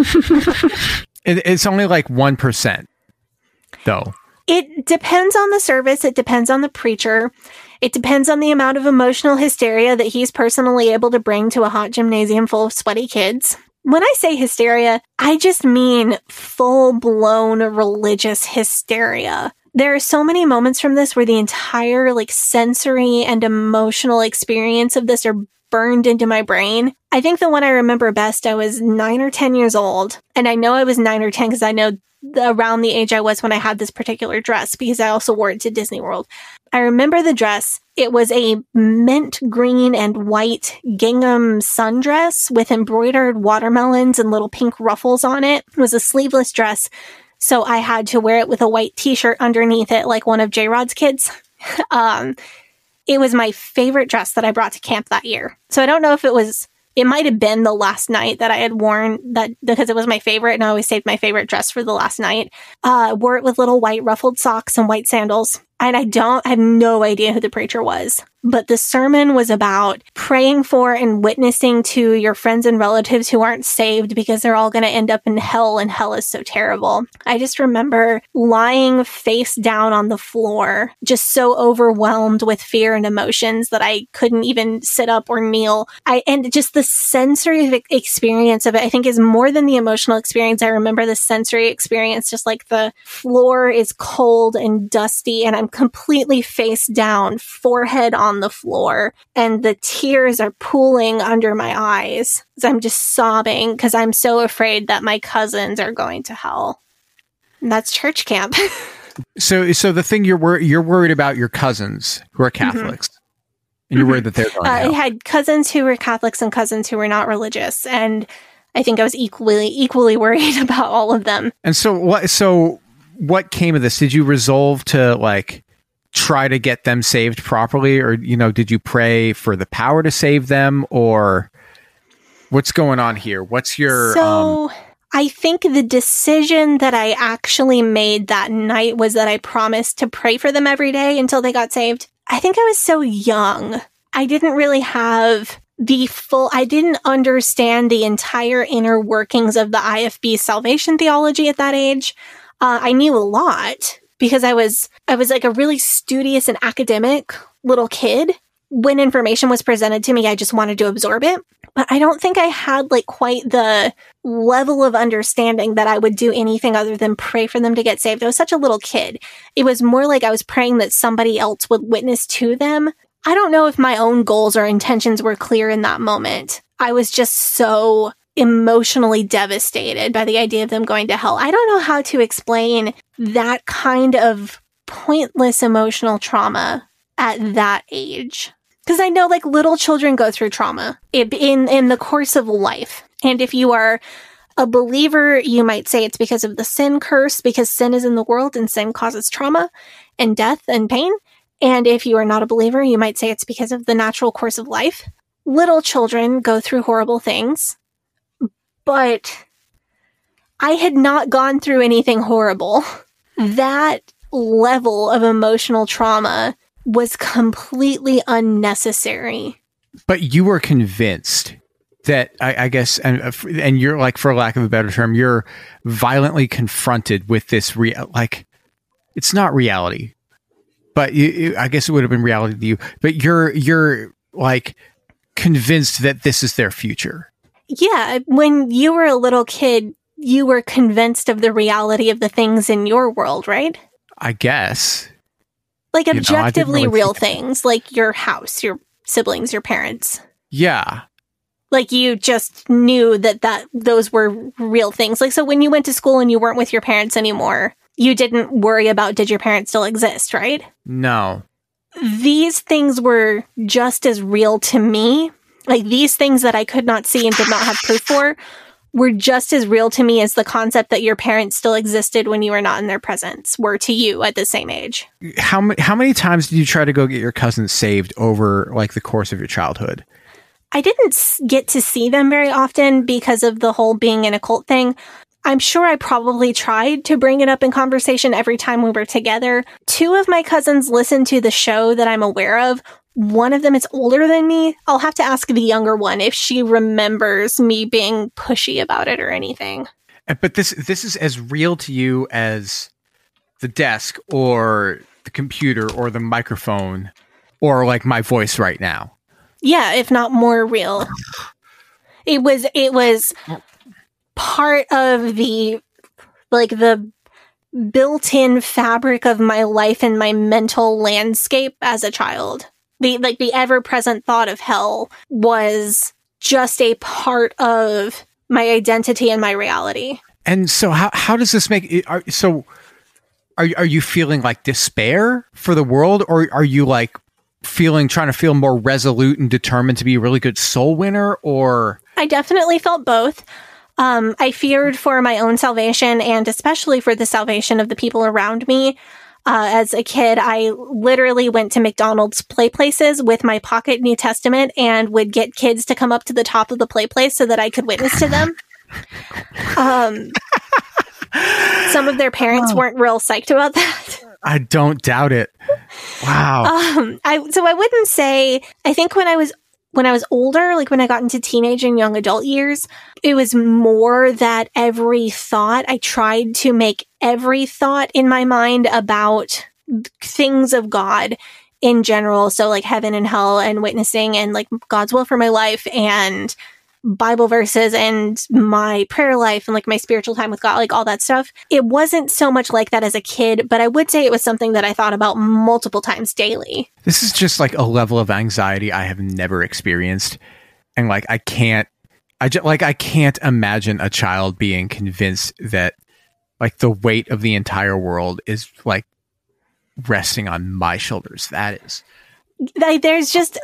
It's only like 1%, though. It depends on the service. It depends on the preacher. It depends on the amount of emotional hysteria that he's personally able to bring to a hot gymnasium full of sweaty kids. When I say hysteria, I just mean full-blown religious hysteria. There are so many moments from this where the entire like sensory and emotional experience of this are burned into my brain. I think the one I remember best, I was 9 or 10 years old. And I know I was 9 or 10 because I know around the age I was when I had this particular dress, because I also wore it to Disney World. I remember the dress. It was a mint green and white gingham sundress with embroidered watermelons and little pink ruffles on it. It was a sleeveless dress, so I had to wear it with a white t-shirt underneath it like one of J-Rod's kids. It was my favorite dress that I brought to camp that year. So I don't know if it might have been the last night that I had worn that, because it was my favorite, and I always saved my favorite dress for the last night. Wore it with little white ruffled socks and white sandals. And I have no idea who the preacher was, but the sermon was about praying for and witnessing to your friends and relatives who aren't saved because they're all going to end up in hell, and hell is so terrible. I just remember lying face down on the floor, just so overwhelmed with fear and emotions that I couldn't even sit up or kneel. And just the sensory experience of it, I think, is more than the emotional experience. I remember the sensory experience, just like the floor is cold and dusty, and I'm completely face down, forehead on the floor, and the tears are pooling under my eyes as I'm just sobbing because I'm so afraid that my cousins are going to hell. And that's church camp. So the thing you're worried about your cousins who are Catholics, and you're worried that they're going to hell. I had cousins who were Catholics and cousins who were not religious, and I think I was equally worried about all of them. And so what came of this? Did you resolve to like try to get them saved properly, or did you pray for the power to save them, or what's going on here? What's your I think the decision that I actually made that night was that I promised to pray for them every day until they got saved. I think I was so young. I didn't really have I didn't understand the entire inner workings of the IFB salvation theology at that age. I knew a lot because I was like a really studious and academic little kid. When information was presented to me, I just wanted to absorb it. But I don't think I had like quite the level of understanding that I would do anything other than pray for them to get saved. I was such a little kid. It was more like I was praying that somebody else would witness to them. I don't know if my own goals or intentions were clear in that moment. I was just so emotionally devastated by the idea of them going to hell. I don't know how to explain that kind of pointless emotional trauma at that age. Because I know like little children go through trauma in the course of life. And if you are a believer, you might say it's because of the sin curse, because sin is in the world and sin causes trauma and death and pain. And if you are not a believer, you might say it's because of the natural course of life. Little children go through horrible things. But I had not gone through anything horrible. That level of emotional trauma was completely unnecessary. But you were convinced that, I guess, and you're like, for lack of a better term, you're violently confronted with this, it's not reality, but I guess it would have been reality to you, but you're like convinced that this is their future. Yeah. When you were a little kid, you were convinced of the reality of the things in your world, right? I guess. Like objectively real things, like your house, your siblings, your parents. Yeah. Like you just knew that those were real things. Like, so when you went to school and you weren't with your parents anymore, you didn't worry about, did your parents still exist, right? No. These things were just as real to me. Like these things that I could not see and did not have proof for were just as real to me as the concept that your parents still existed when you were not in their presence were to you at the same age. How many times did you try to go get your cousins saved over like the course of your childhood? I didn't get to see them very often because of the whole being in a cult thing. I'm sure I probably tried to bring it up in conversation every time we were together. 2 of my cousins listened to the show that I'm aware of. One of them is older than me. I'll have to ask the younger one if she remembers me being pushy about it or anything. But this is as real to you as the desk or the computer or the microphone or like my voice right now. Yeah, if not more real. It was part of the built-in fabric of my life and my mental landscape as a child. The ever-present thought of hell was just a part of my identity and my reality. And so how does this make it? Are you feeling like despair for the world, or are you like trying to feel more resolute and determined to be a really good soul winner? Or I definitely felt both. I feared for my own salvation and especially for the salvation of the people around me. As a kid, I literally went to McDonald's play places with my pocket New Testament and would get kids to come up to the top of the play place so that I could witness to them. Some of their parents weren't real psyched about that. I don't doubt it. Wow. So I wouldn't say, I think when I was older, like when I got into teenage and young adult years, it was more that every thought, I tried to make every thought in my mind about things of God in general. So like heaven and hell and witnessing and like God's will for my life and Bible verses and my prayer life and like my spiritual time with God, like all that stuff. It wasn't so much like that as a kid, but I would say it was something that I thought about multiple times daily. This is just like a level of anxiety I have never experienced. And like, I can't imagine a child being convinced that like the weight of the entire world is like resting on my shoulders. That is. There's just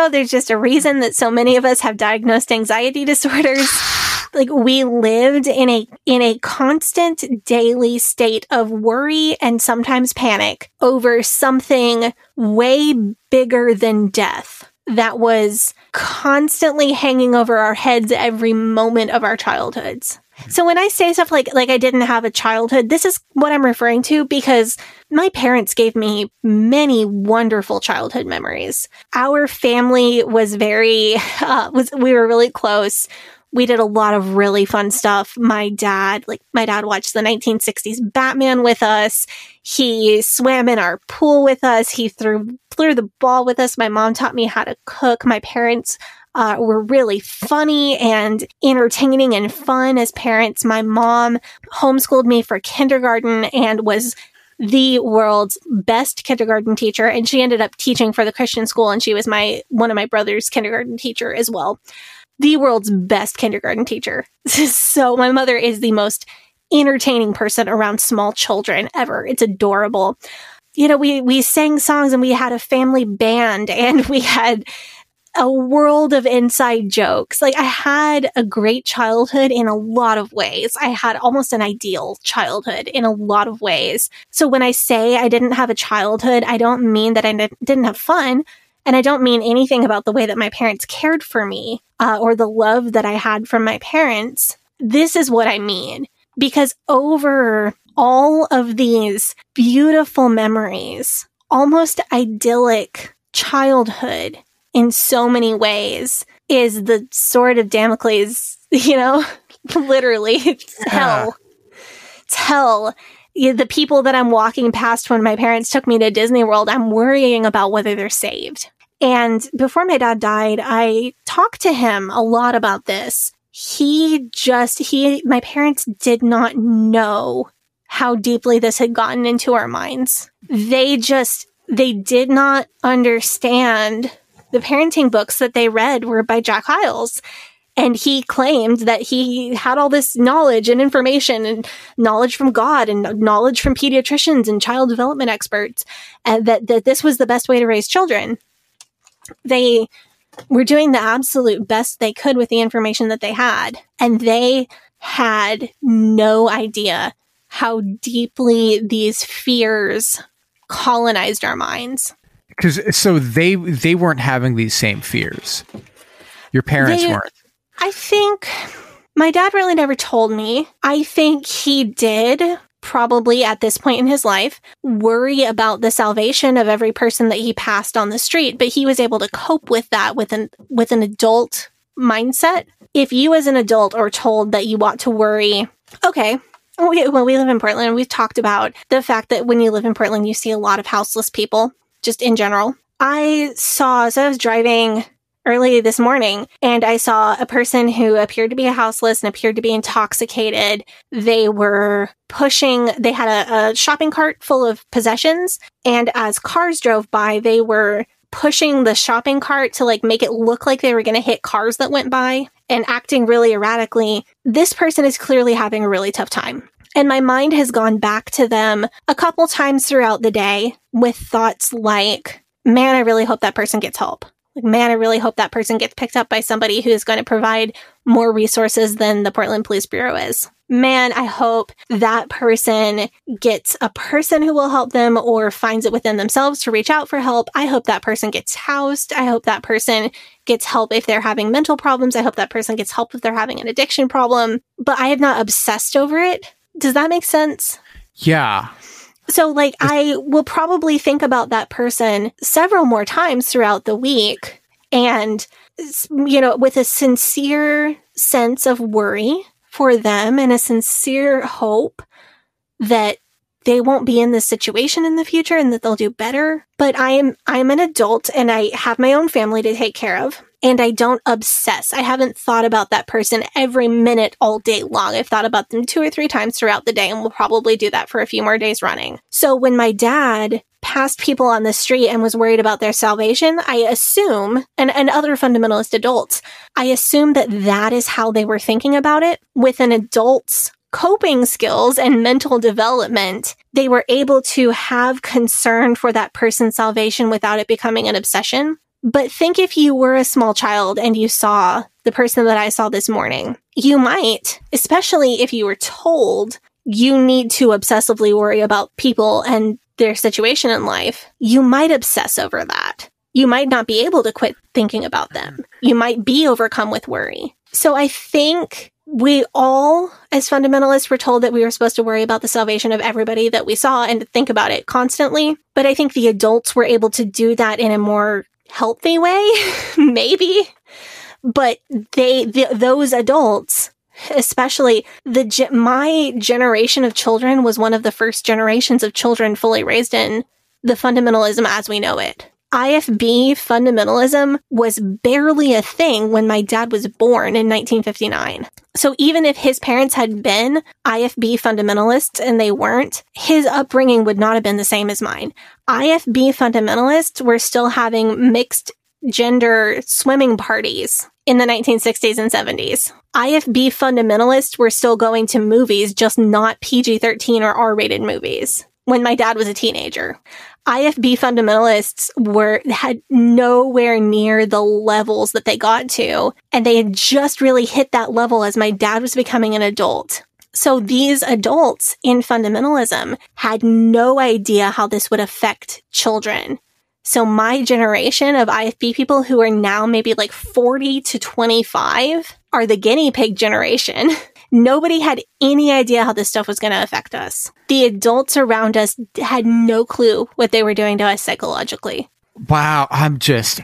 a reason that so many of us have diagnosed anxiety disorders. Like we lived in a constant daily state of worry and sometimes panic over something way bigger than death that was constantly hanging over our heads every moment of our childhoods. So when I say stuff like I didn't have a childhood, this is what I'm referring to because my parents gave me many wonderful childhood memories. Our family was we were really close. We did a lot of really fun stuff. My dad watched the 1960s Batman with us. He swam in our pool with us. He threw the ball with us. My mom taught me how to cook. My parents were really funny and entertaining and fun as parents. My mom homeschooled me for kindergarten and was the world's best kindergarten teacher. And she ended up teaching for the Christian school. And she was one of my brother's kindergarten teacher as well. The world's best kindergarten teacher. So my mother is the most entertaining person around small children ever. It's adorable. You know, we sang songs and we had a family band and we had a world of inside jokes. Like I had a great childhood in a lot of ways. I had almost an ideal childhood in a lot of ways. So when I say I didn't have a childhood, I don't mean that I didn't have fun. And I don't mean anything about the way that my parents cared for me or the love that I had from my parents. This is what I mean. Because over all of these beautiful memories, almost idyllic childhood in so many ways is the sword of Damocles, literally. It's hell. It's hell. The people that I'm walking past when my parents took me to Disney World, I'm worrying about whether they're saved. And before my dad died, I talked to him a lot about this. My parents did not know how deeply this had gotten into our minds. They did not understand. The parenting books that they read were by Jack Hyles. And he claimed that he had all this knowledge and information and knowledge from God and knowledge from pediatricians and child development experts, and that this was the best way to raise children. They were doing the absolute best they could with the information that they had. And they had no idea how deeply these fears colonized our minds. So they weren't having these same fears. Your parents weren't. I think my dad really never told me. I think he did, probably at this point in his life, worry about the salvation of every person that he passed on the street, but he was able to cope with that with an adult mindset. If you as an adult are told that you ought to worry, okay, well, we live in Portland. We've talked about the fact that when you live in Portland, you see a lot of houseless people, just in general. I was driving early this morning and I saw a person who appeared to be houseless and appeared to be intoxicated. They had a shopping cart full of possessions. And as cars drove by, they were pushing the shopping cart to make it look like they were going to hit cars that went by and acting really erratically. This person is clearly having a really tough time. And my mind has gone back to them a couple times throughout the day with thoughts like, man, I really hope that person gets help. Man, I really hope that person gets picked up by somebody who is going to provide more resources than the Portland Police Bureau is. Man, I hope that person gets a person who will help them or finds it within themselves to reach out for help. I hope that person gets housed. I hope that person gets help if they're having mental problems. I hope that person gets help if they're having an addiction problem. But I have not obsessed over it. Does that make sense? Yeah. So, like, I will probably think about that person several more times throughout the week and, you know, with a sincere sense of worry for them and a sincere hope that they won't be in this situation in the future and that they'll do better. But I'm an adult and I have my own family to take care of. And I don't obsess. I haven't thought about that person every minute all day long. I've thought about them 2 or 3 times throughout the day and will probably do that for a few more days running. So when my dad passed people on the street and was worried about their salvation, I assume, and other fundamentalist adults, I assume that that is how they were thinking about it. With an adult's coping skills and mental development, they were able to have concern for that person's salvation without it becoming an obsession. But think if you were a small child and you saw the person that I saw this morning, you might, especially if you were told you need to obsessively worry about people and their situation in life, you might obsess over that. You might not be able to quit thinking about them. You might be overcome with worry. So I think we all, as fundamentalists, were told that we were supposed to worry about the salvation of everybody that we saw and think about it constantly. But I think the adults were able to do that in a more healthy way, maybe. But those adults, especially my generation of children was one of the first generations of children fully raised in the fundamentalism as we know it. IFB fundamentalism was barely a thing when my dad was born in 1959. So even if his parents had been IFB fundamentalists and they weren't, his upbringing would not have been the same as mine. IFB fundamentalists were still having mixed gender swimming parties in the 1960s and 70s. IFB fundamentalists were still going to movies, just not PG-13 or R-rated movies when my dad was a teenager. IFB fundamentalists had nowhere near the levels that they got to, and they had just really hit that level as my dad was becoming an adult. So these adults in fundamentalism had no idea how this would affect children. So my generation of IFB people who are now maybe like 40 to 25 are the guinea pig generation. Nobody had any idea how this stuff was going to affect us. The adults around us had no clue what they were doing to us psychologically. Wow. I'm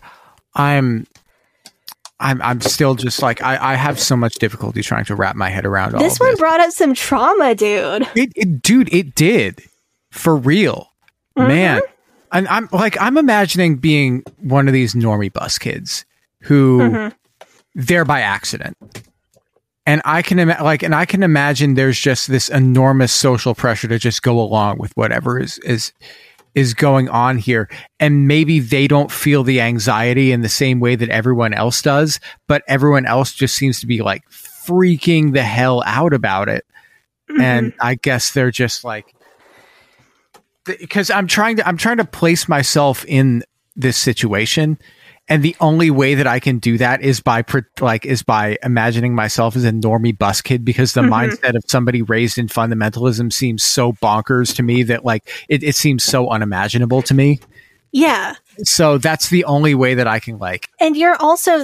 still just like, I have so much difficulty trying to wrap my head around all this. This one brought up some trauma, dude. It did. For real. Mm-hmm. Man. And I'm imagining being one of these normie bus kids who they're by accident. And I can imagine there's just this enormous social pressure to just go along with whatever is going on here. And maybe they don't feel the anxiety in the same way that everyone else does, but everyone else just seems to be like freaking the hell out about it. Mm-hmm. And I guess they're just like, because I'm trying to place myself in this situation. And the only way that I can do that is by imagining myself as a normie bus kid, because the mindset of somebody raised in fundamentalism seems so bonkers to me that like it seems so unimaginable to me. Yeah. So that's the only way that I can like. And you're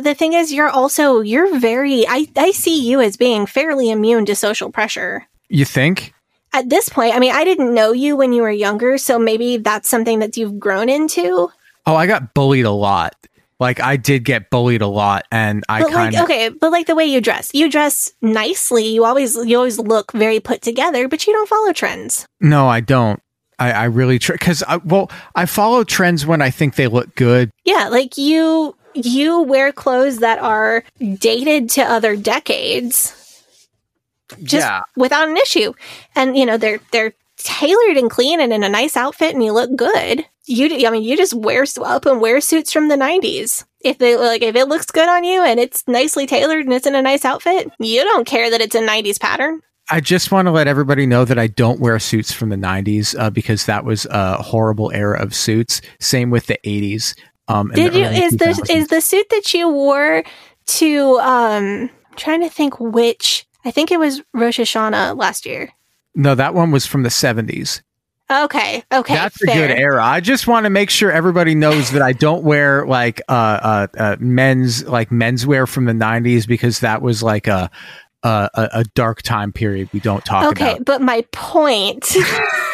very, I see you as being fairly immune to social pressure. You think? At this point, I mean, I didn't know you when you were younger, so maybe that's something that you've grown into. Oh, I got bullied a lot. Like, I did get bullied a lot, and but the way you dress nicely. You always look very put together, but you don't follow trends. No, I don't. I really try, because I follow trends when I think they look good. Yeah, like you wear clothes that are dated to other decades, just without an issue, and you know they're tailored and clean and in a nice outfit, and you look good. You just wear suits from the 90s. If it looks good on you and it's nicely tailored and it's in a nice outfit, you don't care that it's a 90s pattern. I just want to let everybody know that I don't wear suits from the 90s because that was a horrible era of suits. Same with the 80s. Did you? Is the suit that you wore to? Trying to think which. I think it was Rosh Hashanah last year. No, that one was from the 70s. Okay. That's fair. A good era. I just want to make sure everybody knows that I don't wear like menswear from the 90s because that was like a dark time period we don't talk about. Okay, but my point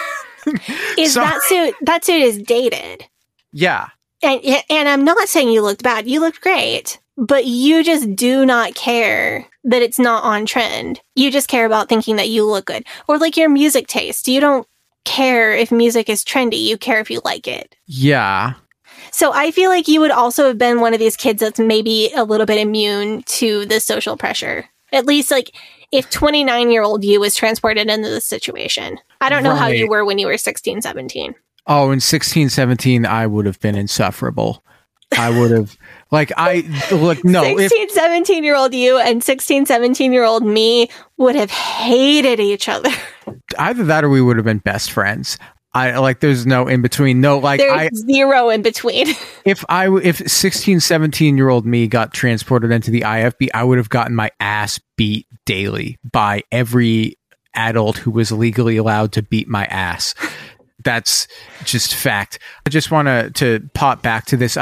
Is So- that suit is dated. Yeah. And I'm not saying you looked bad. You looked great. But you just do not care that it's not on trend. You just care about thinking that you look good. Or like your music taste. You don't care if music is trendy. You care if you like it. Yeah. So I feel like you would also have been one of these kids that's maybe a little bit immune to the social pressure. At least like if 29-year-old you was transported into this situation. I don't know how you Right. were when you were 16, 17. Oh, in 16, 17, I would have been insufferable. I would have, like, no. 16, 17-year-old you and 16, 17-year-old me would have hated each other. Either that or we would have been best friends. There's no in between. No, like, There's zero in between. if 16, 17-year-old me got transported into the IFB, I would have gotten my ass beat daily by every adult who was legally allowed to beat my ass. That's just fact. I just want to pop back to this.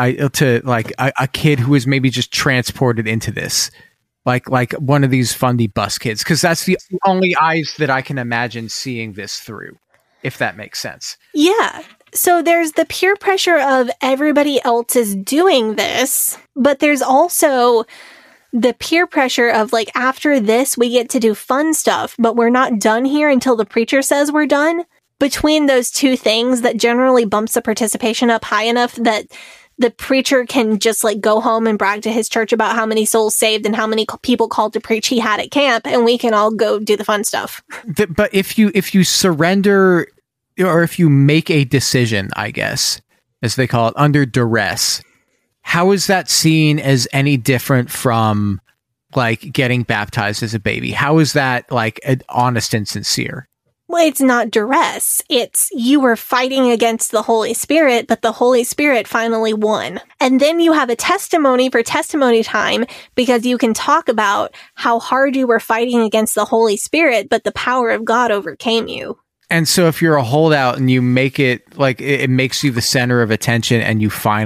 A kid who was maybe just transported into this, like one of these fundy bus kids, because that's the only eyes that I can imagine seeing this through, if that makes sense. Yeah. So there's the peer pressure of everybody else is doing this, but there's also the peer pressure of like, after this, we get to do fun stuff, but we're not done here until the preacher says we're done. Between those two things, that generally bumps the participation up high enough that the preacher can just like go home and brag to his church about how many souls saved and how many people called to preach he had at camp, and we can all go do the fun stuff. But if you surrender, or if you make a decision, I guess, as they call it, under duress, how is that seen as any different from like getting baptized as a baby? How is that like honest and sincere? Well, it's not duress. It's you were fighting against the Holy Spirit, but the Holy Spirit finally won. And then you have a testimony for testimony time, because you can talk about how hard you were fighting against the Holy Spirit, but the power of God overcame you. And so if you're a holdout and you make it, like, it makes you the center of attention, and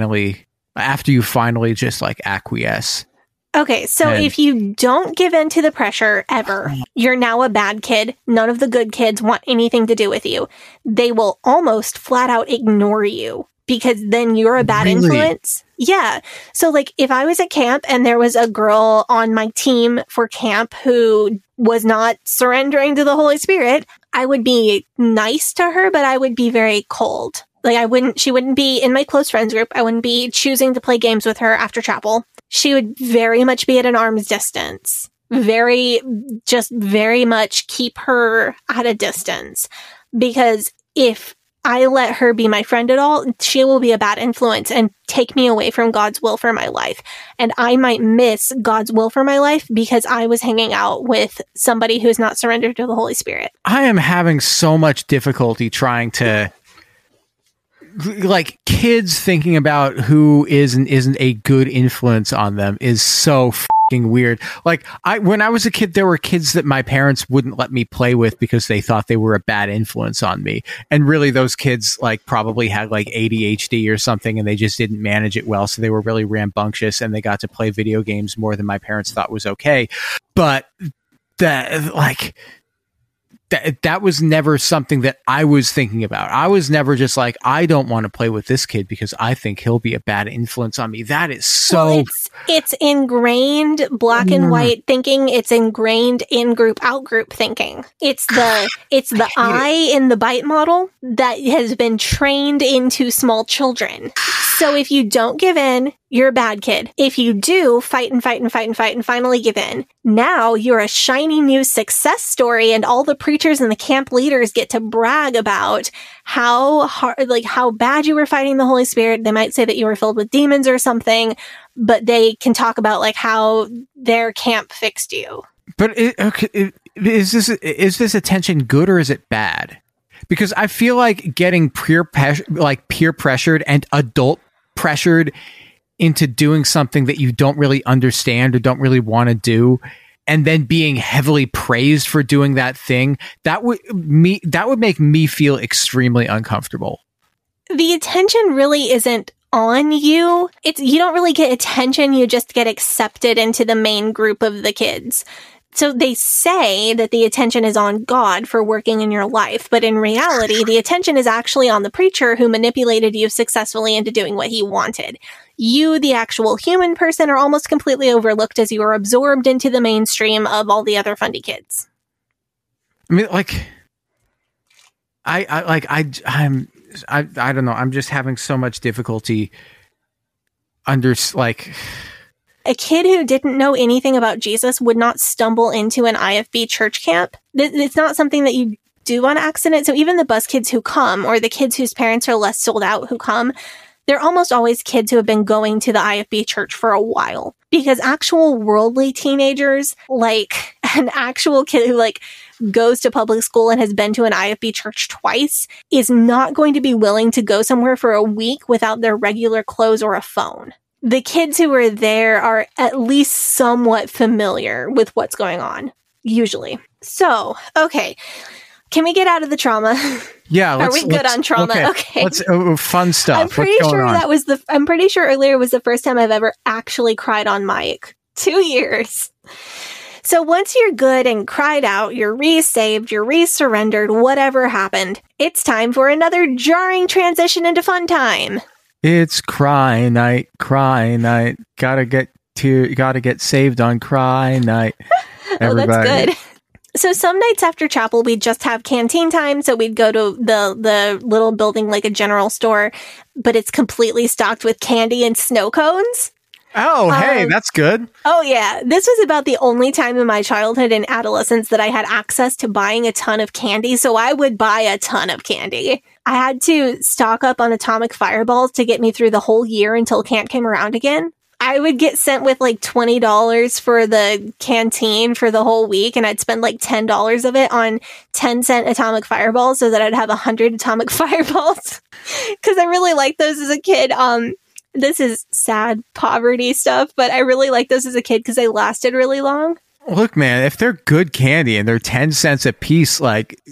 after you finally just like acquiesce. Okay, so if you don't give in to the pressure ever, you're now a bad kid. None of the good kids want anything to do with you. They will almost flat out ignore you, because then you're a bad influence. Yeah. So like if I was at camp and there was a girl on my team for camp who was not surrendering to the Holy Spirit, I would be nice to her, but I would be very cold. Like she wouldn't be in my close friends group. I wouldn't be choosing to play games with her after chapel. She would very much be at an arm's distance. Very much keep her at a distance. Because if I let her be my friend at all, she will be a bad influence and take me away from God's will for my life. And I might miss God's will for my life because I was hanging out with somebody who's not surrendered to the Holy Spirit. I am having so much difficulty trying to, like, kids thinking about who is and isn't a good influence on them is so fucking weird. Like, when I was a kid, there were kids that my parents wouldn't let me play with because they thought they were a bad influence on me. And really, those kids like probably had like ADHD or something, and they just didn't manage it well. So they were really rambunctious, and they got to play video games more than my parents thought was okay. But that was never something that I was thinking about. I was never just like, I don't want to play with this kid because I think he'll be a bad influence on me. That is so... Well, it's ingrained black and white thinking. It's ingrained in-group, out-group thinking. It's the I in the bite model that has been trained into small children. So if you don't give in, you're a bad kid. If you do fight and fight and fight and fight and finally give in, now you're a shiny new success story, and all the preachers and the camp leaders get to brag about how hard, like how bad you were fighting the Holy Spirit. They might say that you were filled with demons or something, but they can talk about like how their camp fixed you. But is this attention good or is it bad? Because I feel like getting peer pressured and adult pressured into doing something that you don't really understand or don't really want to do, and then being heavily praised for doing that thing, that would make me feel extremely uncomfortable. The attention really isn't on you. You don't really get attention, you just get accepted into the main group of the kids. So they say that the attention is on God for working in your life, but in reality, the attention is actually on the preacher who manipulated you successfully into doing what he wanted. You, the actual human person, are almost completely overlooked as you are absorbed into the mainstream of all the other fundy kids. I mean, like, I don't know. I'm just having so much difficulty a kid who didn't know anything about Jesus would not stumble into an IFB church camp. It's not something that you do on accident. So even the bus kids who come, or the kids whose parents are less sold out who come, they're almost always kids who have been going to the IFB church for a while. Because actual worldly teenagers, like an actual kid who like goes to public school and has been to an IFB church twice, is not going to be willing to go somewhere for a week without their regular clothes or a phone. The kids who are there are at least somewhat familiar with what's going on, usually. So, okay. Can we get out of the trauma? Yeah, are we good on trauma? Okay. Let's fun stuff. I'm pretty sure earlier was the first time I've ever actually cried on mic. 2 years. So once you're good and cried out, you're re-saved, you're re-surrendered, whatever happened, it's time for another jarring transition into fun time. It's cry night. Gotta get saved on cry night. Everybody. Oh, that's good. So some nights after chapel, we'd just have canteen time. So we'd go to the little building like a general store, but it's completely stocked with candy and snow cones. Oh, hey, that's good. Oh, yeah. This was about the only time in my childhood and adolescence that I had access to buying a ton of candy, so I would buy a ton of candy. I had to stock up on atomic fireballs to get me through the whole year until camp came around again. I would get sent with like $20 for the canteen for the whole week, and I'd spend like $10 of it on 10-cent atomic fireballs so that I'd have 100 atomic fireballs. Because I really liked those as a kid. This is sad poverty stuff, but I really liked those as a kid because they lasted really long. Look, man, if they're good candy and they're 10 cents a piece, like,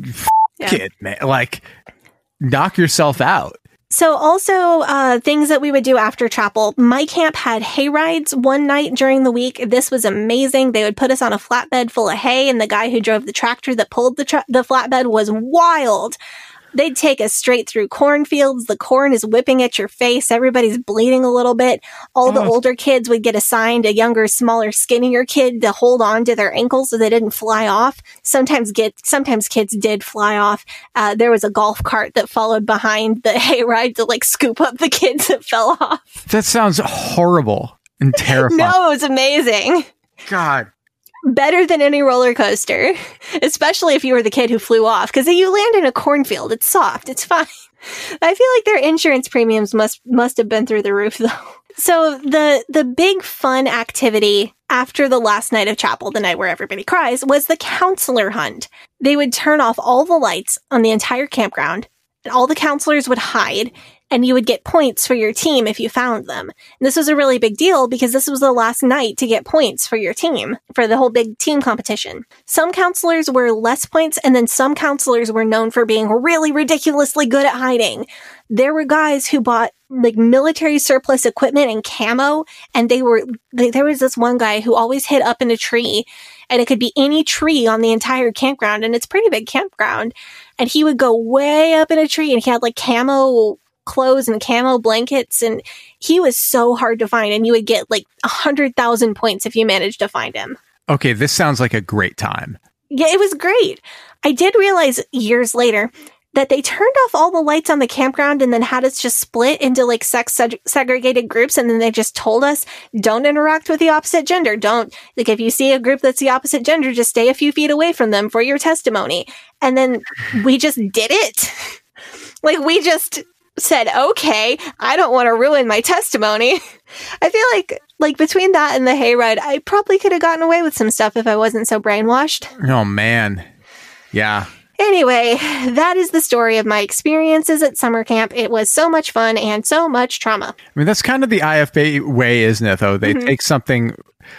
it, man, like, knock yourself out. So also, things that we would do after chapel. My camp had hay rides one night during the week. This was amazing. They would put us on a flatbed full of hay, and the guy who drove the tractor that pulled the flatbed was wild. They'd take us straight through cornfields. The corn is whipping at your face. Everybody's bleeding a little bit. All the older kids would get assigned a younger, smaller, skinnier kid to hold on to their ankles so they didn't fly off. Sometimes kids did fly off. There was a golf cart that followed behind the hayride to like scoop up the kids that fell off. That sounds horrible and terrifying. No, it was amazing. God. Better than any roller coaster, especially if you were the kid who flew off, because you land in a cornfield. It's soft. It's fine. I feel like their insurance premiums must have been through the roof, though. So the big fun activity after the last night of chapel, the night where everybody cries, was the counselor hunt. They would turn off all the lights on the entire campground, and all the counselors would hide, and you would get points for your team if you found them. And this was a really big deal because this was the last night to get points for your team, for the whole big team competition. Some counselors were less points, and then some counselors were known for being really ridiculously good at hiding. There were guys who bought like military surplus equipment and camo, and there was this one guy who always hid up in a tree, and it could be any tree on the entire campground, and it's a pretty big campground. And he would go way up in a tree, and he had like camo clothes and camo blankets, and he was so hard to find, and you would get like 100,000 points if you managed to find him. Okay, this sounds like a great time. Yeah, it was great. I did realize years later that they turned off all the lights on the campground and then had us just split into like segregated groups, and then they just told us, don't interact with the opposite gender. Don't, like, if you see a group that's the opposite gender, just stay a few feet away from them for your testimony. And then we just did it. Like, we just said, okay, I don't want to ruin my testimony. I feel like between that and the hayride, I probably could have gotten away with some stuff if I wasn't so brainwashed. Oh, man. Yeah. Anyway, that is the story of my experiences at summer camp. It was so much fun and so much trauma. I mean, that's kind of the IFB way, isn't it, though? They take something,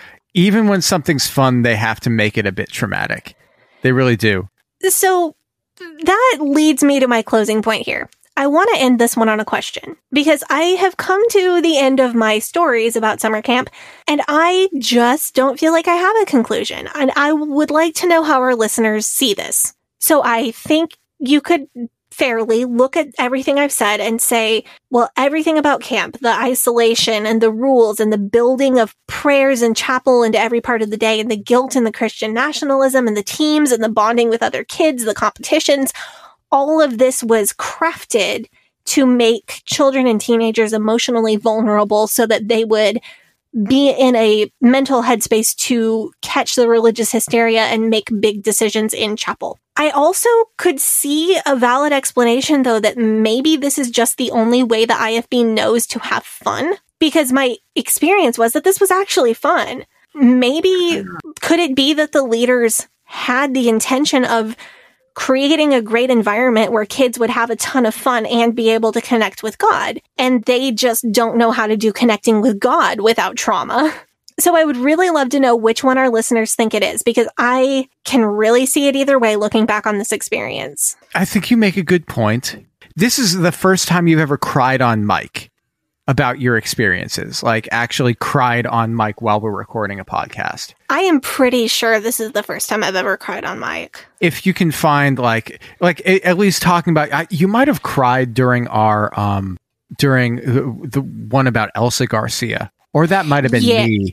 even when something's fun, they have to make it a bit traumatic. They really do. So that leads me to my closing point here. I want to end this one on a question, because I have come to the end of my stories about summer camp, and I just don't feel like I have a conclusion. And I would like to know how our listeners see this. So I think you could fairly look at everything I've said and say, well, everything about camp, the isolation and the rules and the building of prayers and chapel into every part of the day, and the guilt and the Christian nationalism and the teams and the bonding with other kids, the competitions, all of this was crafted to make children and teenagers emotionally vulnerable so that they would be in a mental headspace to catch the religious hysteria and make big decisions in chapel. I also could see a valid explanation, though, that maybe this is just the only way the IFB knows to have fun, because my experience was that this was actually fun. Maybe could it be that the leaders had the intention of creating a great environment where kids would have a ton of fun and be able to connect with God, and they just don't know how to do connecting with God without trauma? So I would really love to know which one our listeners think it is, because I can really see it either way looking back on this experience. I think you make a good point. This is the first time you've ever cried on mic about your experiences, like actually cried on mic while we're recording a podcast. I am pretty sure this is the first time I've ever cried on mic. If you can find like at least talking about, you might have cried during our, during the one about Elsa Garcia, or that might have been me.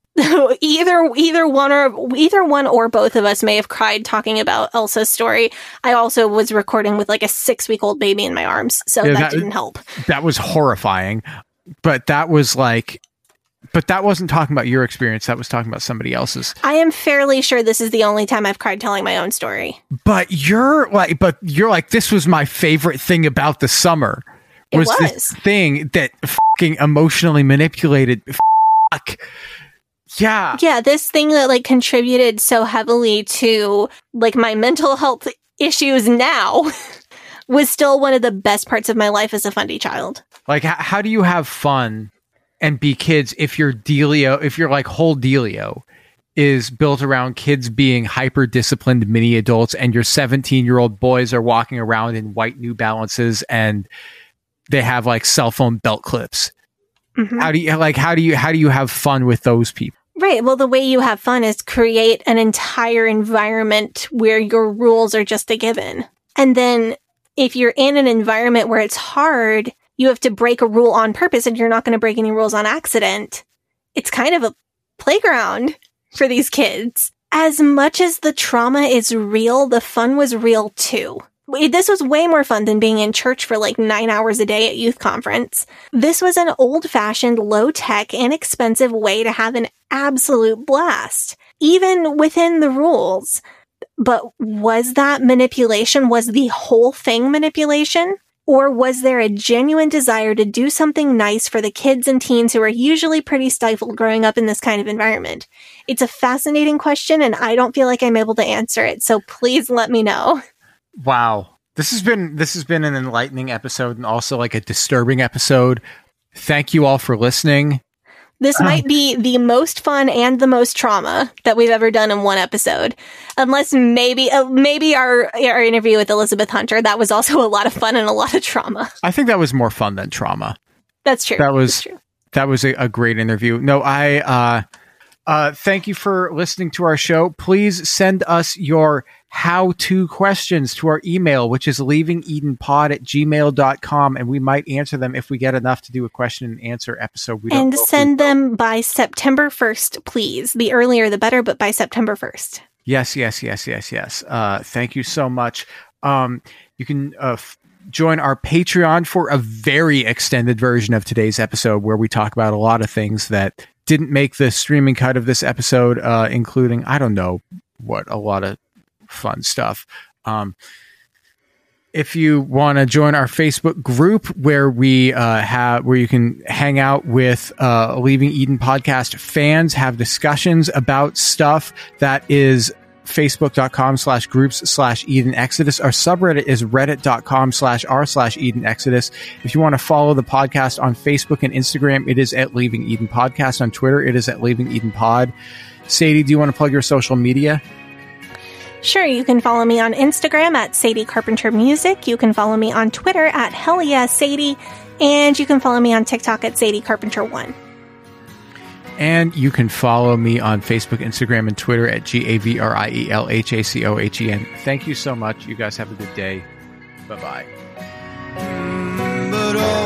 Either one or both of us may have cried talking about Elsa's story. I also was recording with like a 6-week-old baby in my arms, so that didn't help. That was horrifying, but that was like, but that wasn't talking about your experience. That was talking about somebody else's. I am fairly sure this is the only time I've cried telling my own story. But you're like, this was my favorite thing about the summer. Was this thing that fucking emotionally manipulated. Yeah. Yeah, this thing that like contributed so heavily to like my mental health issues now was still one of the best parts of my life as a fundy child. Like, how do you have fun and be kids if your like whole dealio is built around kids being hyper disciplined mini adults, and your 17-year-old boys are walking around in white New Balances and they have like cell phone belt clips? Mm-hmm. How do you have fun with those people? Right. Well, the way you have fun is create an entire environment where your rules are just a given. And then if you're in an environment where it's hard, you have to break a rule on purpose, and you're not going to break any rules on accident. It's kind of a playground for these kids. As much as the trauma is real, the fun was real too. This was way more fun than being in church for like 9 hours a day at youth conference. This was an old-fashioned, low-tech, inexpensive way to have an absolute blast, even within the rules. But was that manipulation? Was the whole thing manipulation? Or was there a genuine desire to do something nice for the kids and teens who are usually pretty stifled growing up in this kind of environment? It's a fascinating question, and I don't feel like I'm able to answer it, so please let me know. Wow. This has been an enlightening episode, and also like a disturbing episode. Thank you all for listening. This might be the most fun and the most trauma that we've ever done in one episode. Unless maybe our interview with Elizabeth Hunter, that was also a lot of fun and a lot of trauma. I think that was more fun than trauma. That's true. That was a great interview. No, thank you for listening to our show. Please send us your how-to questions to our email, which is leavingedenpod@gmail.com, and we might answer them if we get enough to do a question and answer episode. And send them by September 1st, please. The earlier the better, but by September 1st. Yes. Thank you so much. You can join our Patreon for a very extended version of today's episode, where we talk about a lot of things that didn't make the streaming cut of this episode, including, I don't know what, a lot of fun stuff. If you want to join our Facebook group, where where you can hang out with Leaving Eden podcast fans, have discussions about stuff, that is facebook.com/groups/Eden Exodus. Our subreddit is reddit.com/r/Eden Exodus. If you want to follow the podcast on Facebook and Instagram, it is at Leaving Eden Podcast. On Twitter, it is at Leaving Eden Pod. Sadie, do you want to plug your social media? Sure, you can follow me on Instagram at Sadie Carpenter Music. You can follow me on Twitter at HellYeahSadie. And you can follow me on TikTok at Sadie Carpenter 1. And you can follow me on Facebook, Instagram, and Twitter at GAVRIELHACOHEN. Thank you so much. You guys have a good day. Bye-bye. But